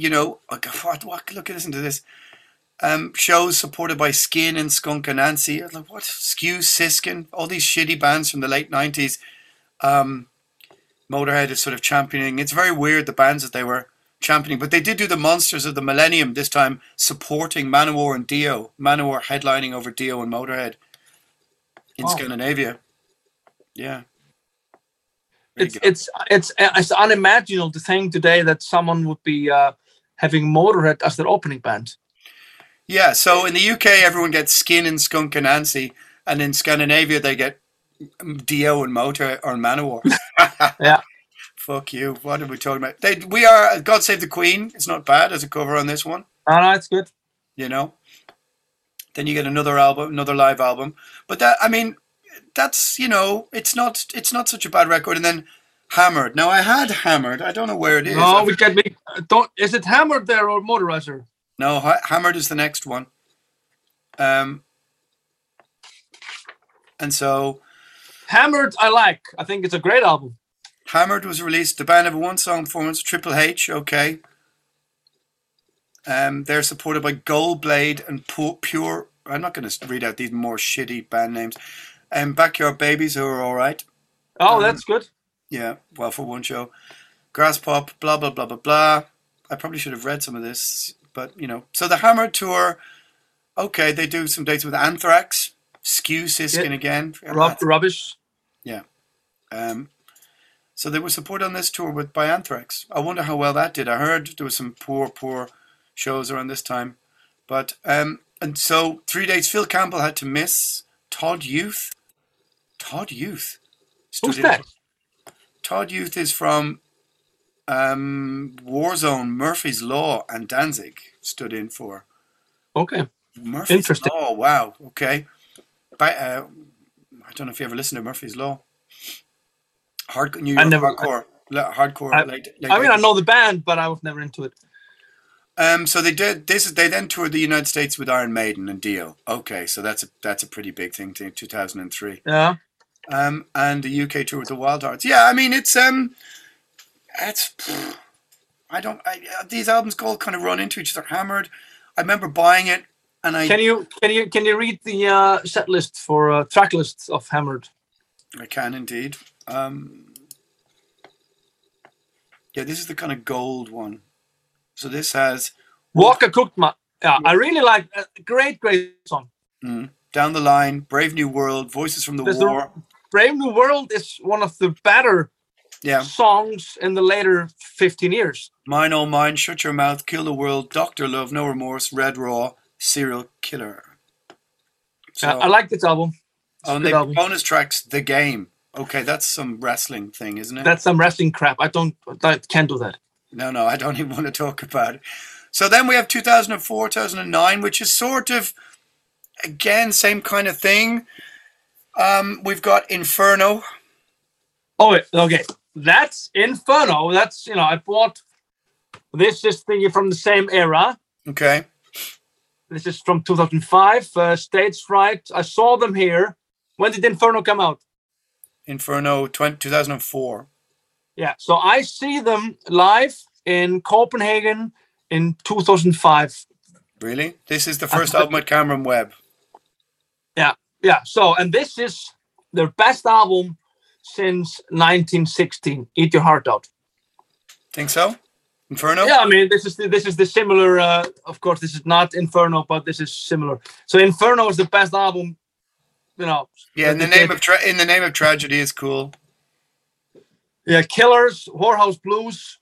listen to this. Shows supported by Skin and Skunk Anansie. Like, what? Skew, Siskin, all these shitty bands from the late 90s. Motorhead is sort of championing. It's very weird, the bands that they were championing. But they did do the Monsters of the Millennium this time, supporting Manowar and Dio. Manowar headlining over Dio and Motorhead in Scandinavia. Yeah. It's unimaginable to think today that someone would be having Motorhead as their opening band. Yeah, so in the UK everyone gets Skin and Skunk Anansie, and in Scandinavia they get Dio and Motorhead or Manowar. Yeah. Fuck you. What are we talking about? We are God Save the Queen. It's not bad as a cover on this one. Oh, no, it's good. Then you get another live album. But that's it's not such a bad record. And then Hammered. Now I had Hammered. I don't know where it is. No, is it Hammered there or Motorizer? No, Hammered is the next one. And so Hammered I think it's a great album. Hammered was released. The band have a 1-song performance. Triple H. Okay. They're supported by Goldblade and Pure. I'm not going to read out these more shitty band names. Backyard Babies, who are all right. Oh, that's good. Yeah, well, for one show. Grass Pop, blah, blah, blah, blah, blah. I probably should have read some of this, but, So the Hammered tour, okay, they do some dates with Anthrax, Skew, Siskin again. Rubbish. Yeah. So they were supported on this tour by Anthrax. I wonder how well that did. I heard there was some poor shows around this time. But, and so 3 dates, Phil Campbell had to miss. Todd Youth. Who's that? Todd Youth is from Warzone, Murphy's Law, and Danzig stood in for. Okay. Murphy's Interesting. Law, wow, okay. I don't know if you ever listened to Murphy's Law. New York hardcore. I know the band, but I was never into it. So they did this. They then toured the United States with Iron Maiden and Dio. Okay, so that's a pretty big thing. 2003. Yeah. And the UK tour with the Wild Hearts. Yeah, I mean it's these albums all kind of run into each other. Hammered. I remember buying it, and can you read the set list for track lists of Hammered? I can indeed. Yeah, this is the kind of gold one. So this has Walker Cookman. Yeah, I really like a great song. Down the Line, Brave New World, Voices from the War. Brave New World is one of the better songs in the later 15 years. Mine, oh mine, Shut Your Mouth, Kill the World, Dr. Love, No Remorse, Red Raw, Serial Killer. So, I like this album. On the bonus tracks, The Game. Okay, that's some wrestling thing, isn't it? That's some wrestling crap. I can't do that. No, I don't even want to talk about it. So then we have 2004, 2009, which is sort of, again, same kind of thing. We've got Inferno. Oh, okay. That's Inferno. That's, I bought this is from the same era. Okay. This is from 2005, Stage Fright. I saw them here. When did Inferno come out? Inferno 2004. Yeah, so I see them live in Copenhagen in 2005. Really? This is the first album with Cameron Webb. Yeah. So, and this is their best album since 1916. Eat Your Heart Out. Think so? Inferno? Yeah, I mean, this is the similar. Of course, this is not Inferno, but this is similar. So, Inferno is the best album. Yeah, in the name of tragedy is cool. Yeah, Killers, Whorehouse Blues.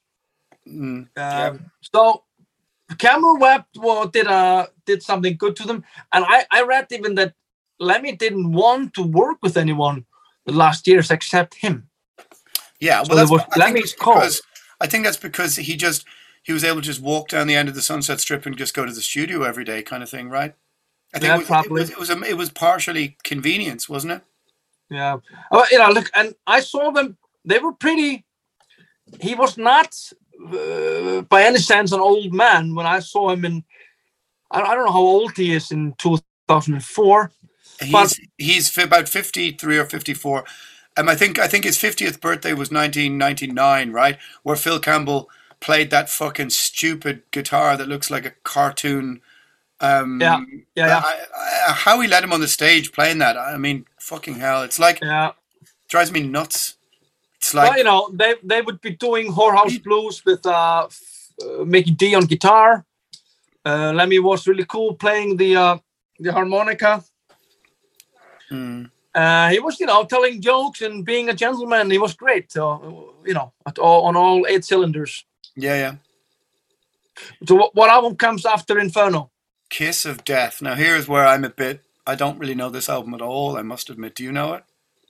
So Cameron Webb did something good to them, and I read even that Lemmy didn't want to work with anyone the last years except him. Yeah, well, I think that's because he was able to just walk down the end of the Sunset Strip and just go to the studio every day, kind of thing, right? I think it was partially convenience, wasn't it? Yeah. Look, and I saw them. They were pretty. He was not, by any sense, an old man when I saw him in. I don't know how old he is in 2004. He's about 53 or 54. I think his 50th birthday was 1999, right? Where Phil Campbell played that fucking stupid guitar that looks like a cartoon. Yeah. How he let him on the stage playing that, I mean, fucking hell. It's like, drives me nuts. It's like, well, they would be doing Whorehouse Blues with Mickey D on guitar. Lemmy was really cool playing the harmonica. He was, telling jokes and being a gentleman. He was great. So, on all 8 cylinders. Yeah. So what album comes after Inferno? Kiss of Death. Now here's where I don't really know this album at all, I must admit. Do you know it?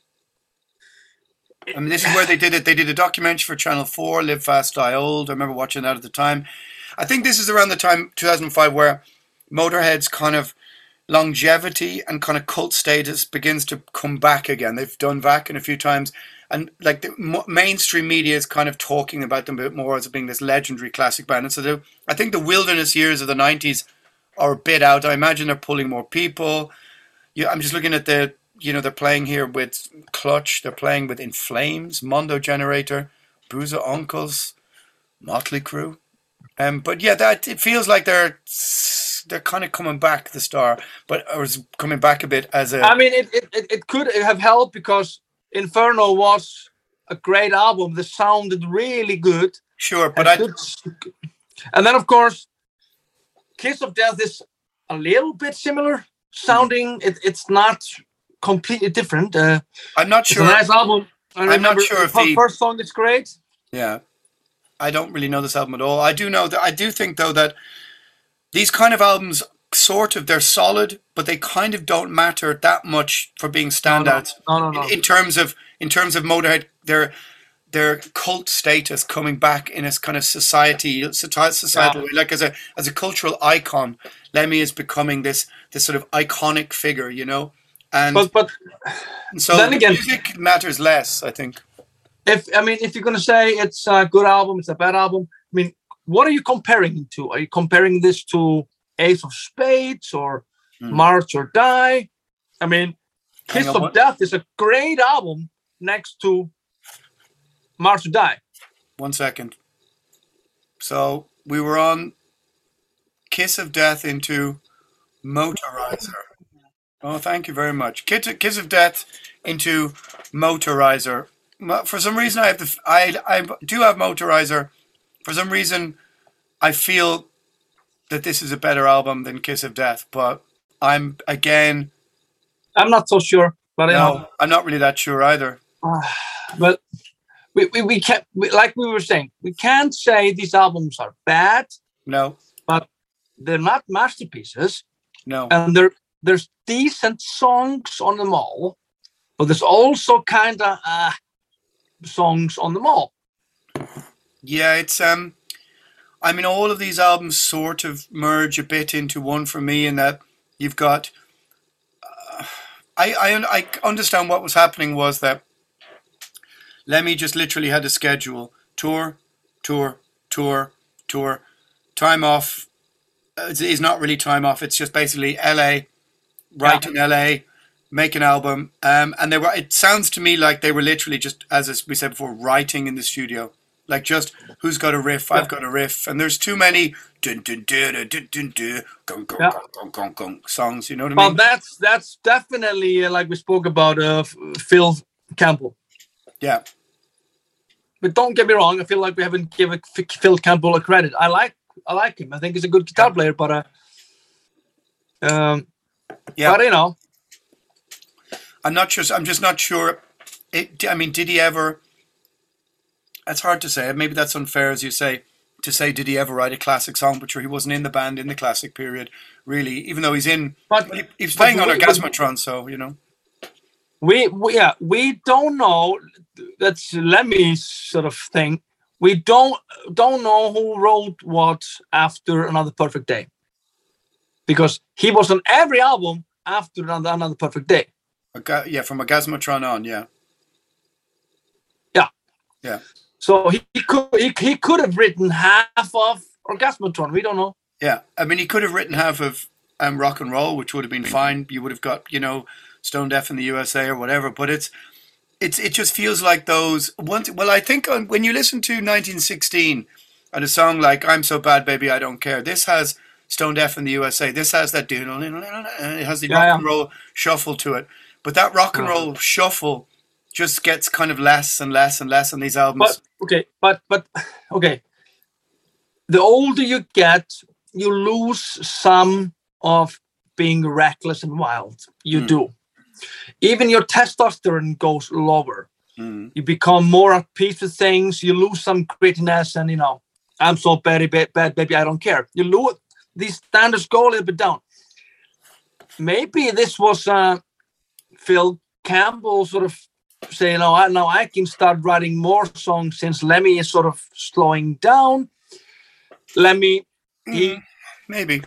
I mean, this is where they did it. They did a documentary for Channel 4, Live Fast, Die Old. I remember watching that at the time. I think this is around the time, 2005, where Motorhead's kind of longevity and kind of cult status begins to come back again. They've done Wacken a few times. And like the mainstream media is kind of talking about them a bit more as being this legendary classic band. And so I think the wilderness years of the 90s are a bit out. I imagine they're pulling more people. I'm just looking at they're playing here with Clutch. They're playing with In Flames, Mondo Generator, Bruiser Uncles, Motley Crue. But yeah, it feels like they're kind of coming back, the Star, or coming back a bit as a. I mean, it could have helped because Inferno was a great album. The sounded really good. Sure, but and then of course, Kiss of Death is a little bit similar sounding. It's not completely different. I'm not sure. It's a nice album. I'm not sure if the first song is great. Yeah, I don't really know this album at all. I do think though that these kind of albums they're solid, but they kind of don't matter that much for being standouts. No. In terms of Motorhead, their cult status coming back in a kind of societal way, like as a cultural icon. Lemmy is becoming this sort of iconic figure, and but so then again, music matters less, I think. If you're going to say it's a good album, it's a bad album, I mean, what are you comparing it to? Are you comparing this to Ace of Spades or March or Die? I mean, Kiss of Death is a great album next to March or Die. 1 second. So we were on Kiss of Death into Motorizer. Oh, thank you very much. Kiss of Death into Motorizer. For some reason, I do have Motorizer. For some reason, I feel that this is a better album than Kiss of Death, but I'm not so sure. But no, I'm not really that sure either. But we can't, like we were saying, we can't say these albums are bad. No. But they're not masterpieces. No. And there's decent songs on them all, but there's also kind of songs on them all. Yeah, it's I mean, all of these albums sort of merge a bit into one for me, in that you've got. I understand what was happening was that Lemmy just literally had a schedule: tour, time off. Is not really time off. It's just basically LA, write in LA, make an album. And they were. It sounds to me like they were literally just, as we said before, writing in the studio. Like, just, who's got a riff? I've got a riff. And there's too many songs, you know what I mean? Well, that's definitely, like we spoke about, Phil Campbell. Yeah. But don't get me wrong, I feel like we haven't given Phil Campbell a credit. I like him. I think he's a good guitar player, but but you know, I'm just not sure. I mean, did he ever? It's hard to say. Maybe that's unfair, as you say, to say did he ever write a classic song? But sure, he wasn't in the band in the classic period, really. Even though he's in, he's playing on Orgasmatron, so you know. We don't know. That's Lemmy's sort of thing. We don't know who wrote what after Another Perfect Day, because he was on every album after Another Perfect Day. Yeah, from Orgasmatron on, yeah. So he could have written half of Orgasmatron. We don't know. Yeah, I mean, he could have written half of Rock and Roll, which would have been fine. You would have got, you know, Stone Deaf in the USA or whatever. But it just feels like those. Well, I think when you listen to 1916 and a song like "I'm So Bad, Baby, I Don't Care," this has Stone Deaf in the USA. This has that it has the rock and roll shuffle to it. But that rock and roll shuffle just gets kind of less and less and less on these albums. But the older you get, you lose some of being reckless and wild. You do. Even your testosterone goes lower. You become more at peace with things. You lose some grittiness, and you know, I'm so bad, baby, I don't care. You lose, these standards go a little bit down. Maybe this was Phil Campbell sort of saying, now I can start writing more songs since Lemmy is sort of slowing down. Lemmy, maybe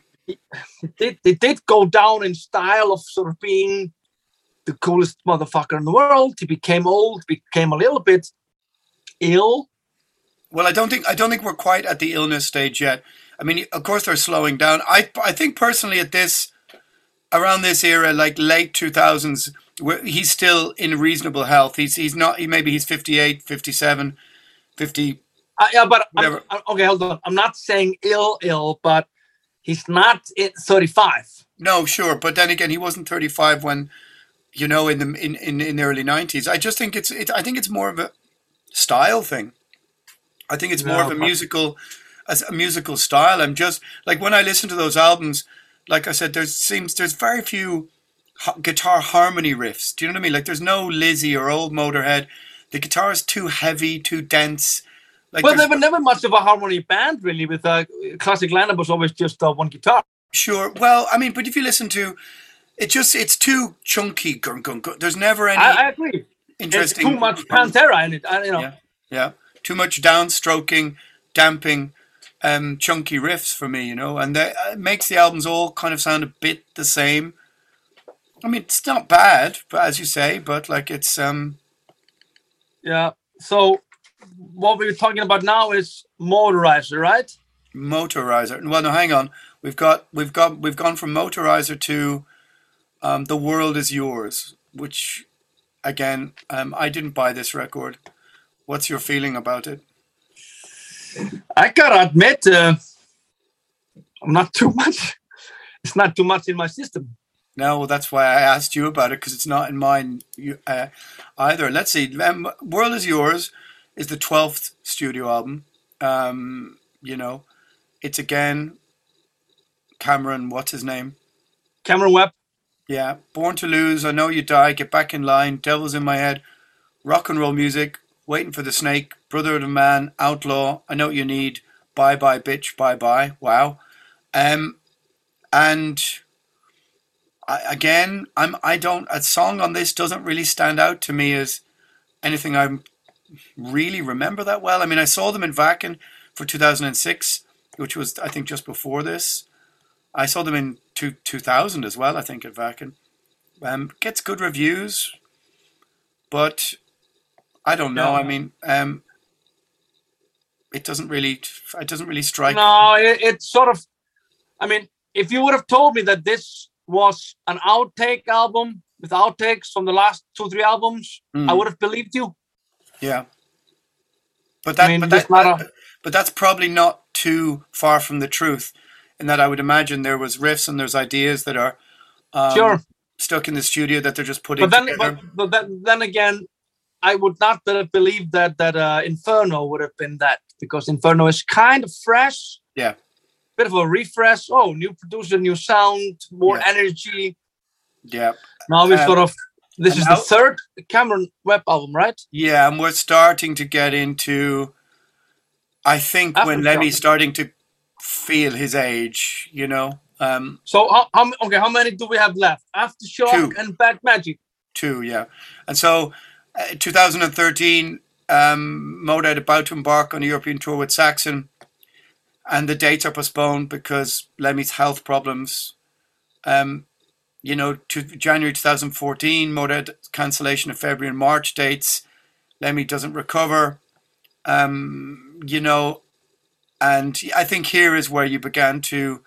it did go down in style of sort of being the coolest motherfucker in the world. He became old, became a little bit ill. Well, I don't think we're quite at the illness stage yet. I mean, of course they're slowing down. I think personally around this era, like late 2000s, where he's still in reasonable health. He's not. Maybe he's 58, 57, 50. Yeah, but okay, hold on. I'm not saying ill, but he's not 35. No, sure, but then again, he wasn't 35 when, you know, in the early 90s. I just think I think it's more of a style thing. I think it's more of a musical style. I'm just like, when I listen to those albums, like I said, there's very few guitar harmony riffs. Do you know what I mean? Like, there's no Lizzie or old Motorhead. The guitar is too heavy, too dense. Like, well, they were never much of a harmony band, really. With classic lineup was always just one guitar. Sure. Well, I mean, but if you listen to it, it's too chunky. Gung, gung, gung. There's never any. I agree. Interesting. It's too much Pantera in it. You know. Yeah. Too much downstroking, damping, chunky riffs for me. You know, and that makes the albums all kind of sound a bit the same. I mean, it's not bad, but as you say, but like it's Yeah. So what we're talking about now is Motorizer, right? Motorizer. Well, no, hang on. We've gone from Motorizer to The World Is Yours, which again, I didn't buy this record. What's your feeling about it? I gotta admit, I'm not too much. It's not too much in my system. No, well, that's why I asked you about it, because it's not in mine either. Let's see. World Is Yours is the 12th studio album. You know, it's again Cameron, what's his name? Cameron Webb. Yeah. Born to Lose, I Know You Die, Get Back in Line, Devil's in My Head, Rock and Roll Music, Waiting for the Snake, Brother of the Man, Outlaw, I Know What You Need, Bye Bye Bitch, Bye Bye. Wow. And a song on this doesn't really stand out to me as anything I really remember that well. I mean, I saw them in Wacken for 2006, which was, I think, just before this. I saw them in 2000 as well, I think, at Wacken. Gets good reviews, but I don't know. I mean, it doesn't really strike. No, it's sort of. I mean, if you would have told me that this was an outtake album with outtakes from the last 2-3 albums, I would have believed you. Yeah, but that's probably not too far from the truth. In that, I would imagine there was riffs and there's ideas that are stuck in the studio that they're just putting together. But then again, I would not have believed that Inferno would have been that, because Inferno is kind of fresh. Yeah. Bit of a refresh. Oh, new producer, new sound, more energy. Yeah. Now we this is the third Cameron Webb album, right? Yeah, and we're starting to get into, I think, when Lemmy's starting to feel his age, you know. So how many do we have left? Aftershock 2. and Bad Magic. 2, yeah. And so 2013, Motorhead about to embark on a European tour with Saxon, and the dates are postponed because Lemmy's health problems. You know, to January 2014, Motorhead cancellation of February and March dates. Lemmy doesn't recover. You know, and I think here is where you began to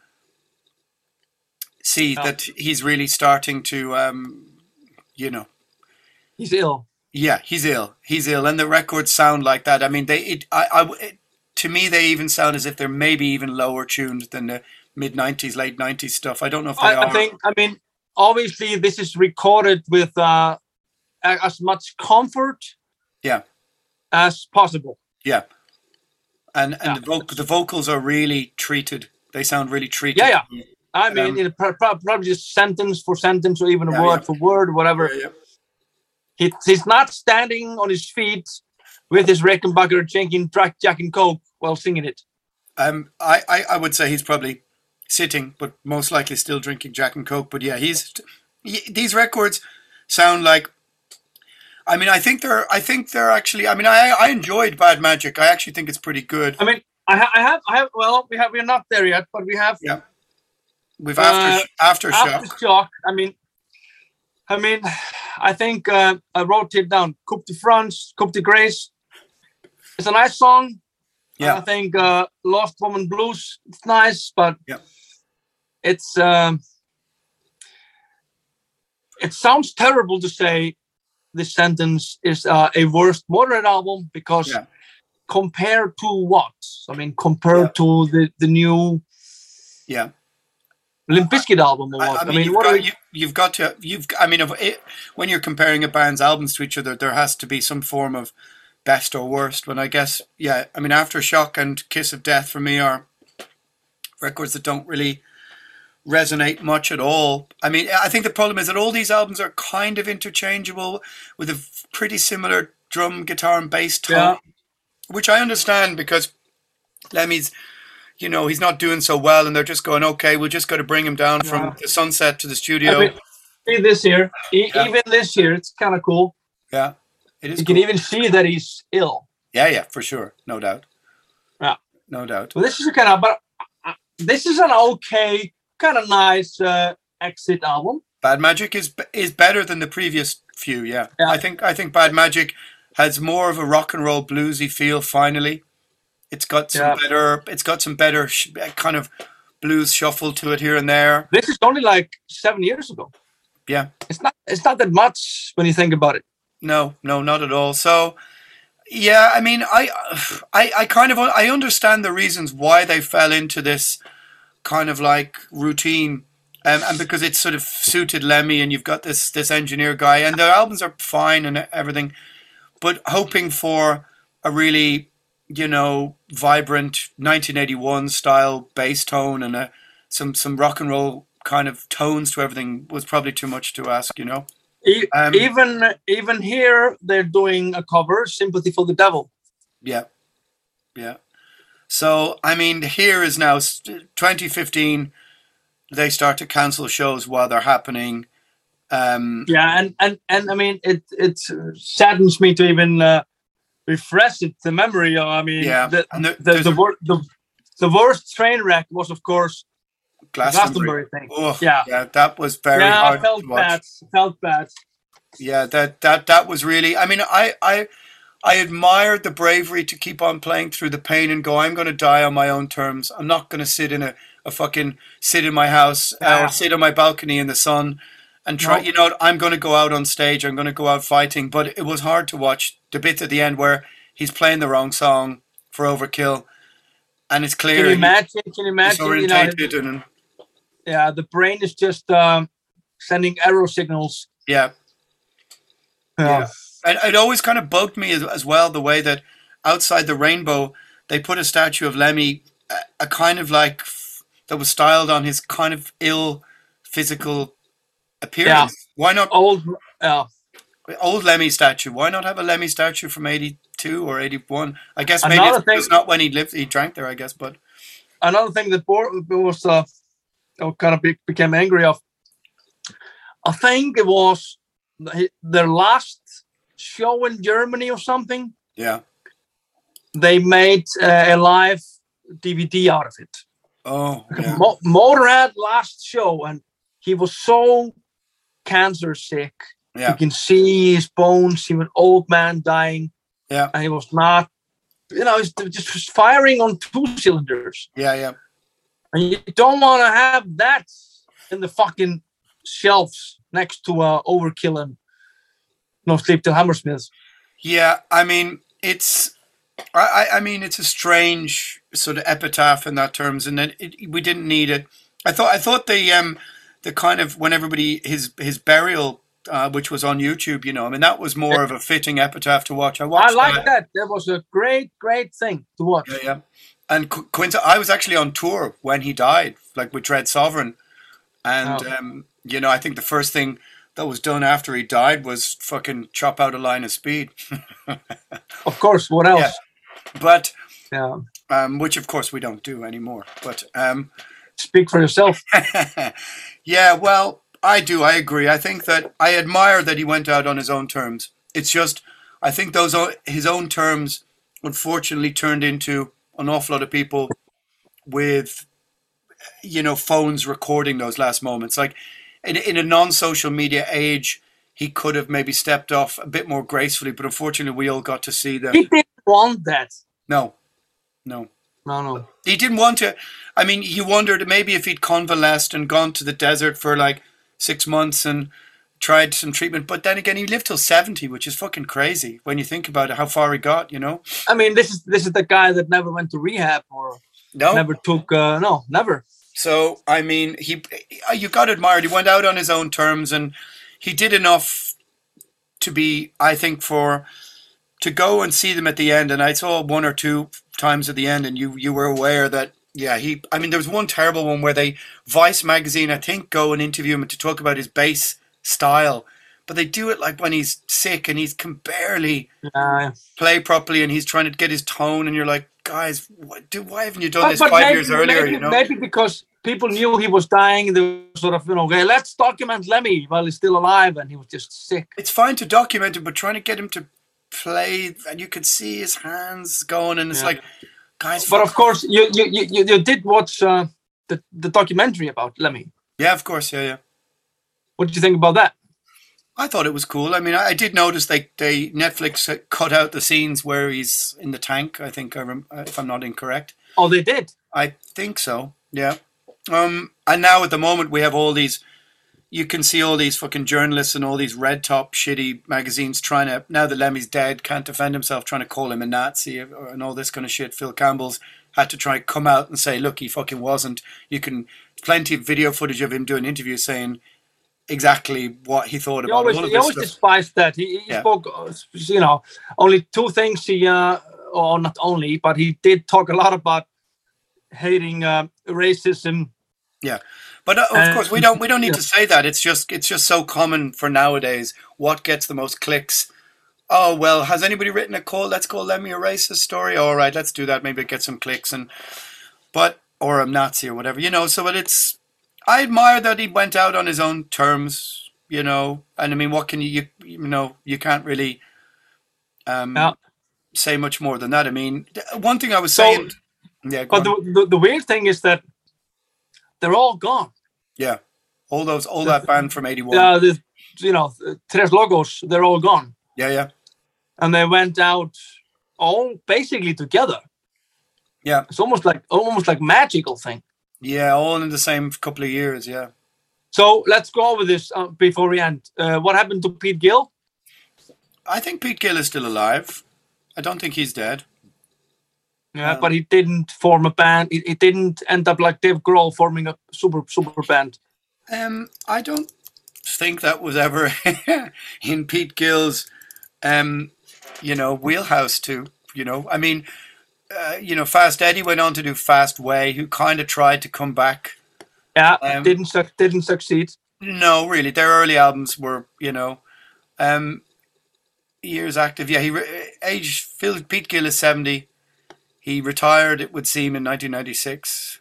see that he's really starting to, you know. He's ill. Yeah, he's ill. He's ill, and the records sound like that. I mean, to me, they even sound as if they're maybe even lower tuned than the mid '90s, late '90s stuff. I don't know if they are. I mean, obviously, this is recorded with as much comfort, as possible. Yeah, and the vocals are really treated. They sound really treated. Yeah. I mean, probably just sentence for sentence, or even word for word, whatever. Yeah. He's not standing on his feet with his Rickenbacker drinking Jack and Coke while singing it. I would say he's probably sitting, but most likely still drinking Jack and Coke. But yeah, these records sound like. I mean, I think they're actually. I mean, I enjoyed Bad Magic. I actually think it's pretty good. I mean, I have. Well, we're not there yet, but we have. Yeah. We've Aftershock. Aftershock. I mean, I think I wrote it down. Coupe de France, Coupe de Grace. It's a nice song. Yeah. I think Lost Woman Blues. It's nice, but it's. It sounds terrible to say this sentence is a worst Motorhead album, because compared to what? I mean, compared to the new Limp Bizkit album or what? When you're comparing a band's albums to each other, there has to be some form of best or worst. When I guess, I mean, Aftershock and Kiss of Death for me are records that don't really resonate much at all. I mean, I think the problem is that all these albums are kind of interchangeable with a pretty similar drum, guitar, and bass tone, which I understand, because Lemmy's, you know, he's not doing so well, and they're just going, okay, we'll just got to bring him down from the Sunset to the studio. I mean, this year, even this year, it's kind of cool. Yeah, it is. You can even see that he's ill. Yeah, for sure, no doubt. Yeah, no doubt. Well, this is this is an okay, kind of nice Exit album. Bad Magic is better than the previous few. Yeah. I think Bad Magic has more of a rock and roll bluesy feel. Finally, it's got some better. It's got some better kind of blues shuffle to it here and there. This is only like 7 years ago. Yeah, it's not that much when you think about it. No, not at all. So, yeah, I mean, I kind of understand the reasons why they fell into this kind of like routine, and because it sort of suited Lemmy, and you've got this engineer guy, and the albums are fine and everything, but hoping for a really, you know, vibrant 1981 style bass tone and some rock and roll kind of tones to everything was probably too much to ask, you know. Even here, they're doing a cover, "Sympathy for the Devil." Yeah. So, I mean, here is now 2015. They start to cancel shows while they're happening. And I mean, it saddens me to even refresh it, the memory. I mean, the worst train wreck was, of course, Glastonbury thing. Oh, yeah, that was very hard to watch. Felt bad. Yeah, that was really. I mean, I admired the bravery to keep on playing through the pain and go, I'm going to die on my own terms. I'm not going to sit in sit in my house or sit on my balcony in the sun and try. Nope. You know, I'm going to go out on stage. I'm going to go out fighting. But it was hard to watch the bits at the end where he's playing the wrong song for Overkill, and it's clear. Can you imagine? He's orientated the brain is just sending arrow signals. Yeah. And it always kind of bugged me as well, the way that outside the Rainbow, they put a statue of Lemmy, a kind of like, that was styled on his kind of ill physical appearance. Yeah. Why not? Old Lemmy statue. Why not have a Lemmy statue from 82 or 81? I guess maybe it's not when he drank there, I guess. But another thing that was kind of became angry of, I think it was their last show in Germany or something. Yeah. They made a live DVD out of it. Oh, yeah. Motorhead last show, and he was so cancer sick. Yeah. You can see his bones. He was an old man dying. Yeah. And he was not, he's just firing on 2 cylinders. Yeah. And you don't want to have that in the fucking shelves next to Overkill and No Sleep Till Hammersmith. Yeah, I mean, it's it's a strange sort of epitaph in that terms, and that we didn't need it. I thought the kind of when everybody his burial, which was on YouTube, that was more of a fitting epitaph to watch. I like that. That was a great thing to watch. Yeah. And Quinta, I was actually on tour when he died, like with Dread Sovereign, and I think the first thing that was done after he died was fucking chop out a line of speed. Of course, what else? Yeah. But which of course we don't do anymore. But speak for yourself. Yeah, well, I do. I agree. I think that I admire that he went out on his own terms. It's just I think his own terms unfortunately turned into an awful lot of people with phones recording those last moments. Like in a non-social media age, he could have maybe stepped off a bit more gracefully, but unfortunately we all got to see that. He didn't want that. No. He didn't want to. I mean, he wondered maybe if he'd convalesced and gone to the desert for like 6 months and tried some treatment. But then again, he lived till 70, which is fucking crazy when you think about it, how far he got, I mean, this is the guy that never went to rehab or never took, never. So, I mean, you got to admire it. He went out on his own terms and he did enough to be, I think, to go and see them at the end. And I saw 1 or 2 times at the end, and you were aware that, there was one terrible one where Vice magazine, I think, go and interview him to talk about his bass style. But they do it like when he's sick and he can barely play properly and he's trying to get his tone, and you're like, guys, why haven't you done this 5 years earlier? Maybe because people knew he was dying. They were sort of, okay, let's document Lemmy while he's still alive and he was just sick. It's fine to document it, but trying to get him to play, and you could see his hands going, and it's like, guys. But of course, you did watch the documentary about Lemmy. Yeah, of course, yeah. What did you think about that? I thought it was cool. I mean, I did notice Netflix cut out the scenes where he's in the tank. I think, if I'm not incorrect. Oh, they did? I think so, yeah. And now at the moment we have all these, you can see all these fucking journalists and all these red top shitty magazines trying to, now that Lemmy's dead, can't defend himself, trying to call him a Nazi and all this kind of shit. Phil Campbell's had to try come out and say, look, he fucking wasn't. You can, plenty of video footage of him doing interviews saying exactly what he thought about all of this. He always despised that. He spoke, only 2 things or not only, but he did talk a lot about hating racism. Yeah. But of course, we don't need yeah. to say that. It's just so common for nowadays. What gets the most clicks? Oh well, has anybody written a call? Let's call Lemmy a racist story. All right, let's do that. Maybe get some clicks or a Nazi or whatever. So I admire that he went out on his own terms. And I mean, what can you can't really say much more than that. I mean, one thing I was saying. Yeah, but the weird thing is that they're all gone. Yeah, all that band from '81. Tres Logos, they're all gone. Yeah. And they went out all basically together. Yeah, it's almost like magical thing. Yeah, all in the same couple of years. Yeah. So let's go over this before we end. What happened to Pete Gill? I think Pete Gill is still alive. I don't think he's dead. Yeah, but he didn't form a band. He didn't end up like Dave Grohl forming a super band. I don't think that was ever in Pete Gill's, wheelhouse too. I mean, Fast Eddie went on to do Fast Way, who kind of tried to come back. Yeah, didn't succeed. No, really. Their early albums were, years active. Yeah, Pete Gill is 70. He retired, it would seem, in 1996.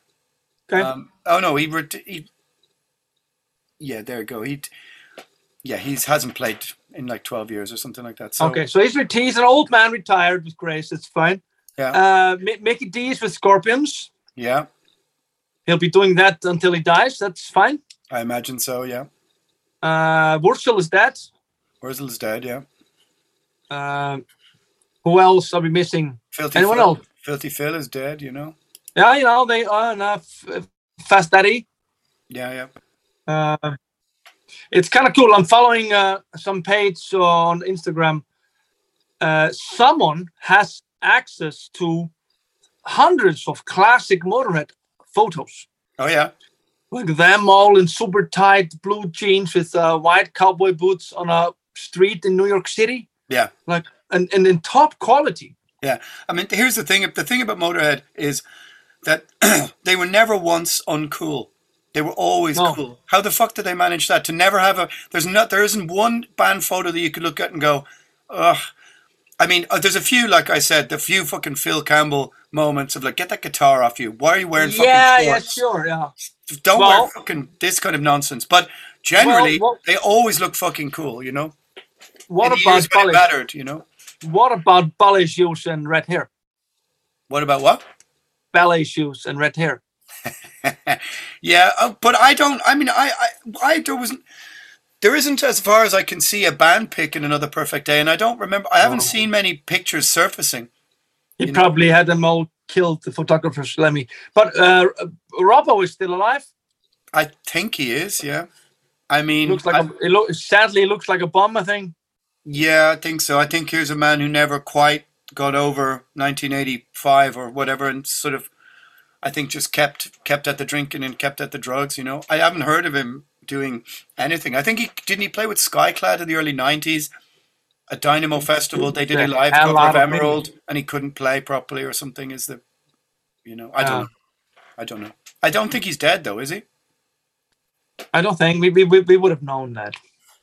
Okay. Yeah, there you go. He hasn't played in like 12 years or something like that. So, okay, so he's an old man retired with Grace. It's fine. Yeah. Mickey D is with Scorpions. Yeah. He'll be doing that until he dies. That's fine. I imagine so, yeah. Wurzel is dead. Wurzel is dead, yeah. Who else are we missing? Anyone else? Filthy Phil is dead, Yeah, they are enough. Fast Daddy. Yeah. It's kind of cool. I'm following some page on Instagram. Someone has access to hundreds of classic Motorhead photos. Oh, yeah. Like them all in super tight blue jeans with white cowboy boots on a street in New York City. Yeah. Like, and in top quality. Yeah. I mean, here's the thing. The thing about Motorhead is that they were never once uncool. They were always cool. How the fuck did they manage that? To never have there isn't one band photo that you could look at and go, ugh. I mean, there's a few, like I said, the few fucking Phil Campbell moments of like, get that guitar off you. Why are you wearing fucking shorts? Yeah, sure, yeah. Don't wear fucking this kind of nonsense. But generally, they always look fucking cool, What about ballet? Mattered, What about ballet shoes and red hair? What about what? Ballet shoes and red hair. Yeah, but I don't. I mean, there isn't, as far as I can see, a band pic in Another Perfect Day, and I don't remember. I haven't seen many pictures surfacing. He probably had them all killed, the photographers, Lemmy. But Robbo is still alive. I think he is. Yeah, I mean, sadly, it looks like a bomb, I think. Yeah, I think so. I think here's a man who never quite got over 1985 or whatever, and sort of, I think, just kept at the drinking and kept at the drugs. I haven't heard of him doing anything. I think he play with Skyclad in the early 90s at Dynamo Festival. They did a live cover of Emerald, and he couldn't play properly or something. I don't know. I don't think he's dead though, is he? I don't think we would have known that.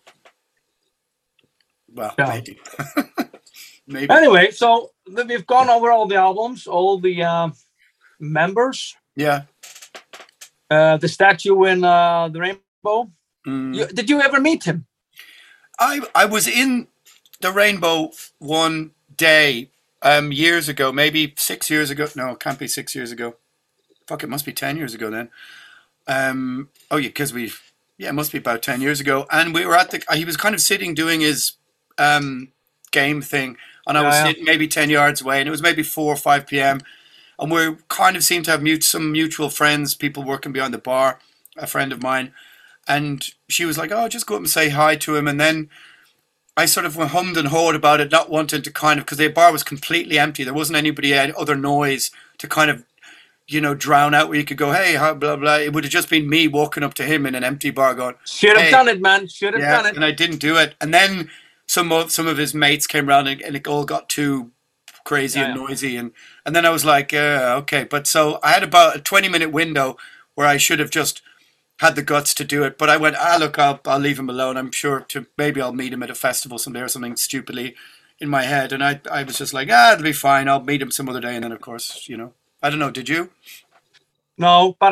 Well, maybe. Maybe. Anyway, so we've gone over all the albums, all the members. Yeah. The statue in the Rainbow. Did you ever meet him? I was in the Rainbow one day years ago, maybe 6 years ago. No, it can't be 6 years ago. Fuck, it must be 10 years ago then. Because it must be about 10 years ago. And we were he was kind of sitting doing his game thing. And I was sitting maybe 10 yards away, and it was maybe 4 or 5 p.m. And we kind of seemed to have some mutual friends, people working behind the bar, a friend of mine. And she was like, oh, just go up and say hi to him. And then I sort of hummed and hawed about it, not wanting to because the bar was completely empty. There wasn't anybody, other noise to kind of, drown out where you could go, hey, blah, blah. It would have just been me walking up to him in an empty bar going, should have done it, man. Should have done it. And I didn't do it. And then some of his mates came around and it all got too crazy and noisy. And then I was like, okay. But so I had about a 20-minute window where I should have just had the guts to do it. But I went, look, I'll leave him alone. I'm sure maybe I'll meet him at a festival someday or something stupidly in my head. And I was just like, it'll be fine. I'll meet him some other day. And then, of course, I don't know. Did you? No, but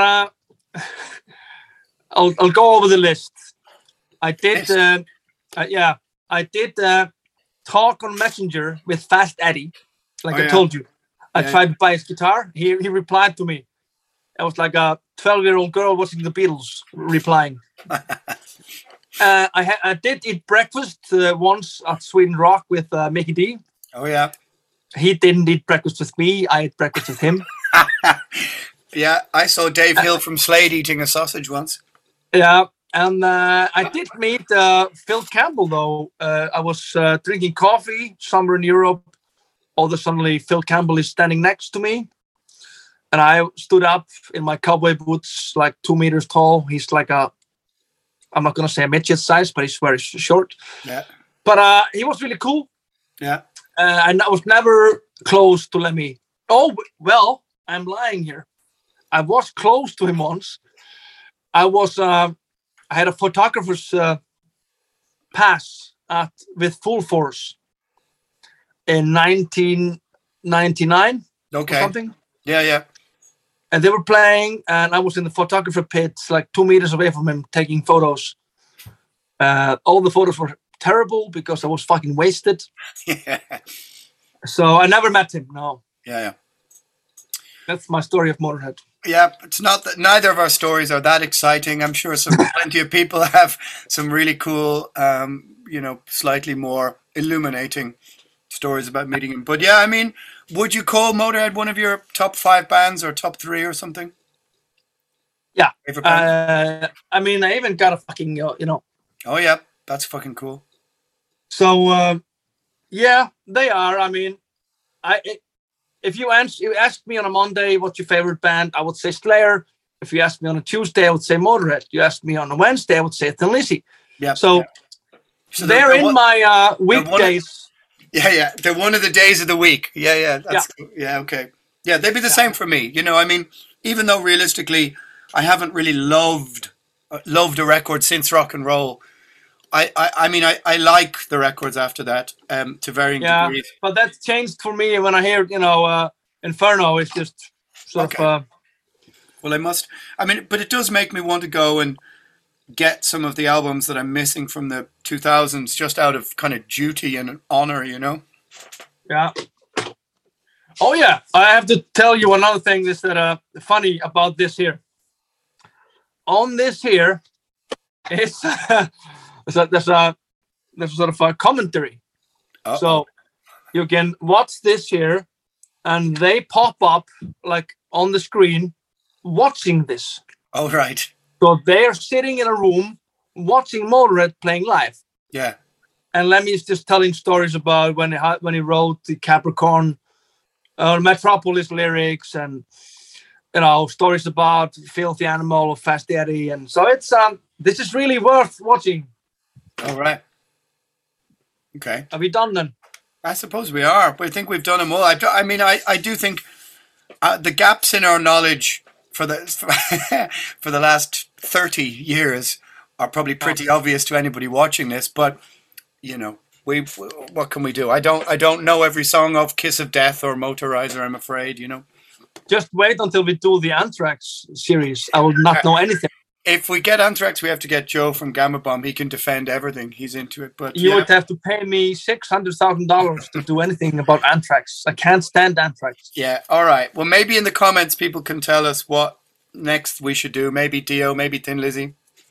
I'll go over the list. I did, I did talk on Messenger with Fast Eddie, like I told you. I tried to buy his guitar. He replied to me. I was like a 12-year-old girl watching the Beatles replying. I did eat breakfast once at Sweden Rock with Mickey D. Oh, yeah. He didn't eat breakfast with me. I ate breakfast with him. Yeah, I saw Dave Hill from Slade eating a sausage once. Yeah, and I did meet Phil Campbell, though. I was drinking coffee somewhere in Europe. All of a sudden, Phil Campbell is standing next to me. And I stood up in my cowboy boots, like 2 meters tall. He's like I'm not going to say a midget size, but he's very short. Yeah. But he was really cool. Yeah. And I was never close to Lemmy. Oh, well, I'm lying here. I was close to him once. I had a photographer's pass with Full Force in 1999 or something. Yeah. And they were playing, and I was in the photographer pits, like 2 meters away from him, taking photos. All the photos were terrible because I was fucking wasted. Yeah. So I never met him, no. Yeah. That's my story of Motorhead. Yeah, it's not that neither of our stories are that exciting. I'm sure plenty of people have some really cool, slightly more illuminating stories about meeting him. But yeah, I mean, would you call Motorhead one of your top 5 bands or top 3 or something? Yeah. I mean, I even got a fucking, Oh yeah, that's fucking cool. So, yeah, they are. I mean, if you asked me on a Monday what's your favorite band, I would say Slayer. If you asked me on a Tuesday, I would say Motorhead. You asked me on a Wednesday, I would say Thin Lizzy. Yeah. So they're in my weekdays. Yeah. They're one of the days of the week. Yeah. Yeah, okay. Yeah, they'd be the same for me. I mean, even though realistically, I haven't really loved a record since rock and roll. I mean, I like the records after that to varying degrees. But that's changed for me when I hear, Inferno. It's just sort of... Well, but it does make me want to go and get some of the albums that I'm missing from the 2000s just out of kind of duty and honor, Yeah. Oh, yeah. I have to tell you another thing is that funny about this here. On this here, it's... There's a sort of a commentary. Uh-oh. So you can watch this here and they pop up like on the screen watching this. Oh, right. So they're sitting in a room watching Motorhead playing live. Yeah. And Lemmy's just telling stories about when he wrote the Capricorn Metropolis lyrics and, stories about Filthy Animal or Fast Eddie. And so it's this is really worth watching. All right. Okay. Are we done then? I suppose we are, but I think we've done them all. I do think the gaps in our knowledge for the last 30 years are probably pretty obvious to anybody watching this. But what can we do? I don't know every song of Kiss of Death or Motorizer. I'm afraid. Just wait until we do the Anthrax series. I will not know anything. If we get Anthrax, we have to get Joe from Gamma Bomb. He can defend everything. He's into it. But you would have to pay me $600,000 to do anything about Anthrax. I can't stand Anthrax. Yeah. All right. Well, maybe in the comments, people can tell us what next we should do. Maybe Dio, maybe Thin Lizzy.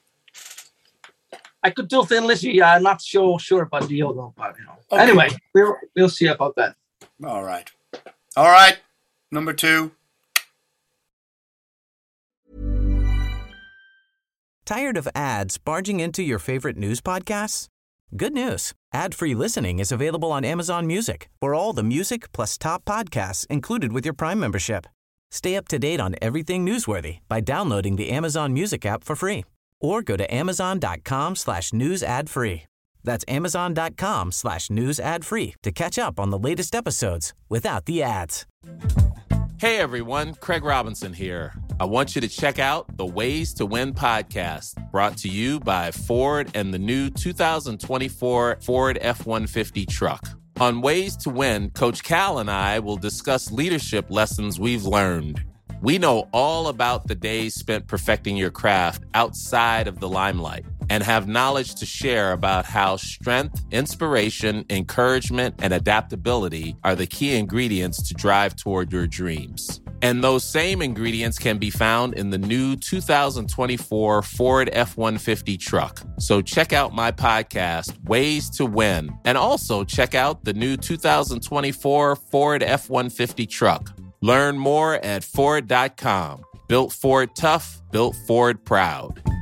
I could do Thin Lizzy. I'm not sure about Dio though. But, Okay. Anyway, we'll see about that. All right. Number 2. Tired of ads barging into your favorite news podcasts? Good news. Ad-free listening is available on Amazon Music for all the music plus top podcasts included with your Prime membership. Stay up to date on everything newsworthy by downloading the Amazon Music app for free or go to amazon.com/news ad free. That's amazon.com/news ad free to catch up on the latest episodes without the ads. Hey everyone, Craig Robinson here. I want you to check out the Ways to Win podcast, brought to you by Ford and the new 2024 Ford F-150 truck. On Ways to Win, Coach Cal and I will discuss leadership lessons we've learned. We know all about the days spent perfecting your craft outside of the limelight and have knowledge to share about how strength, inspiration, encouragement, and adaptability are the key ingredients to drive toward your dreams. And those same ingredients can be found in the new 2024 Ford F-150 truck. So check out my podcast, Ways to Win, and also check out the new 2024 Ford F-150 truck. Learn more at Ford.com. Built Ford tough, built Ford proud.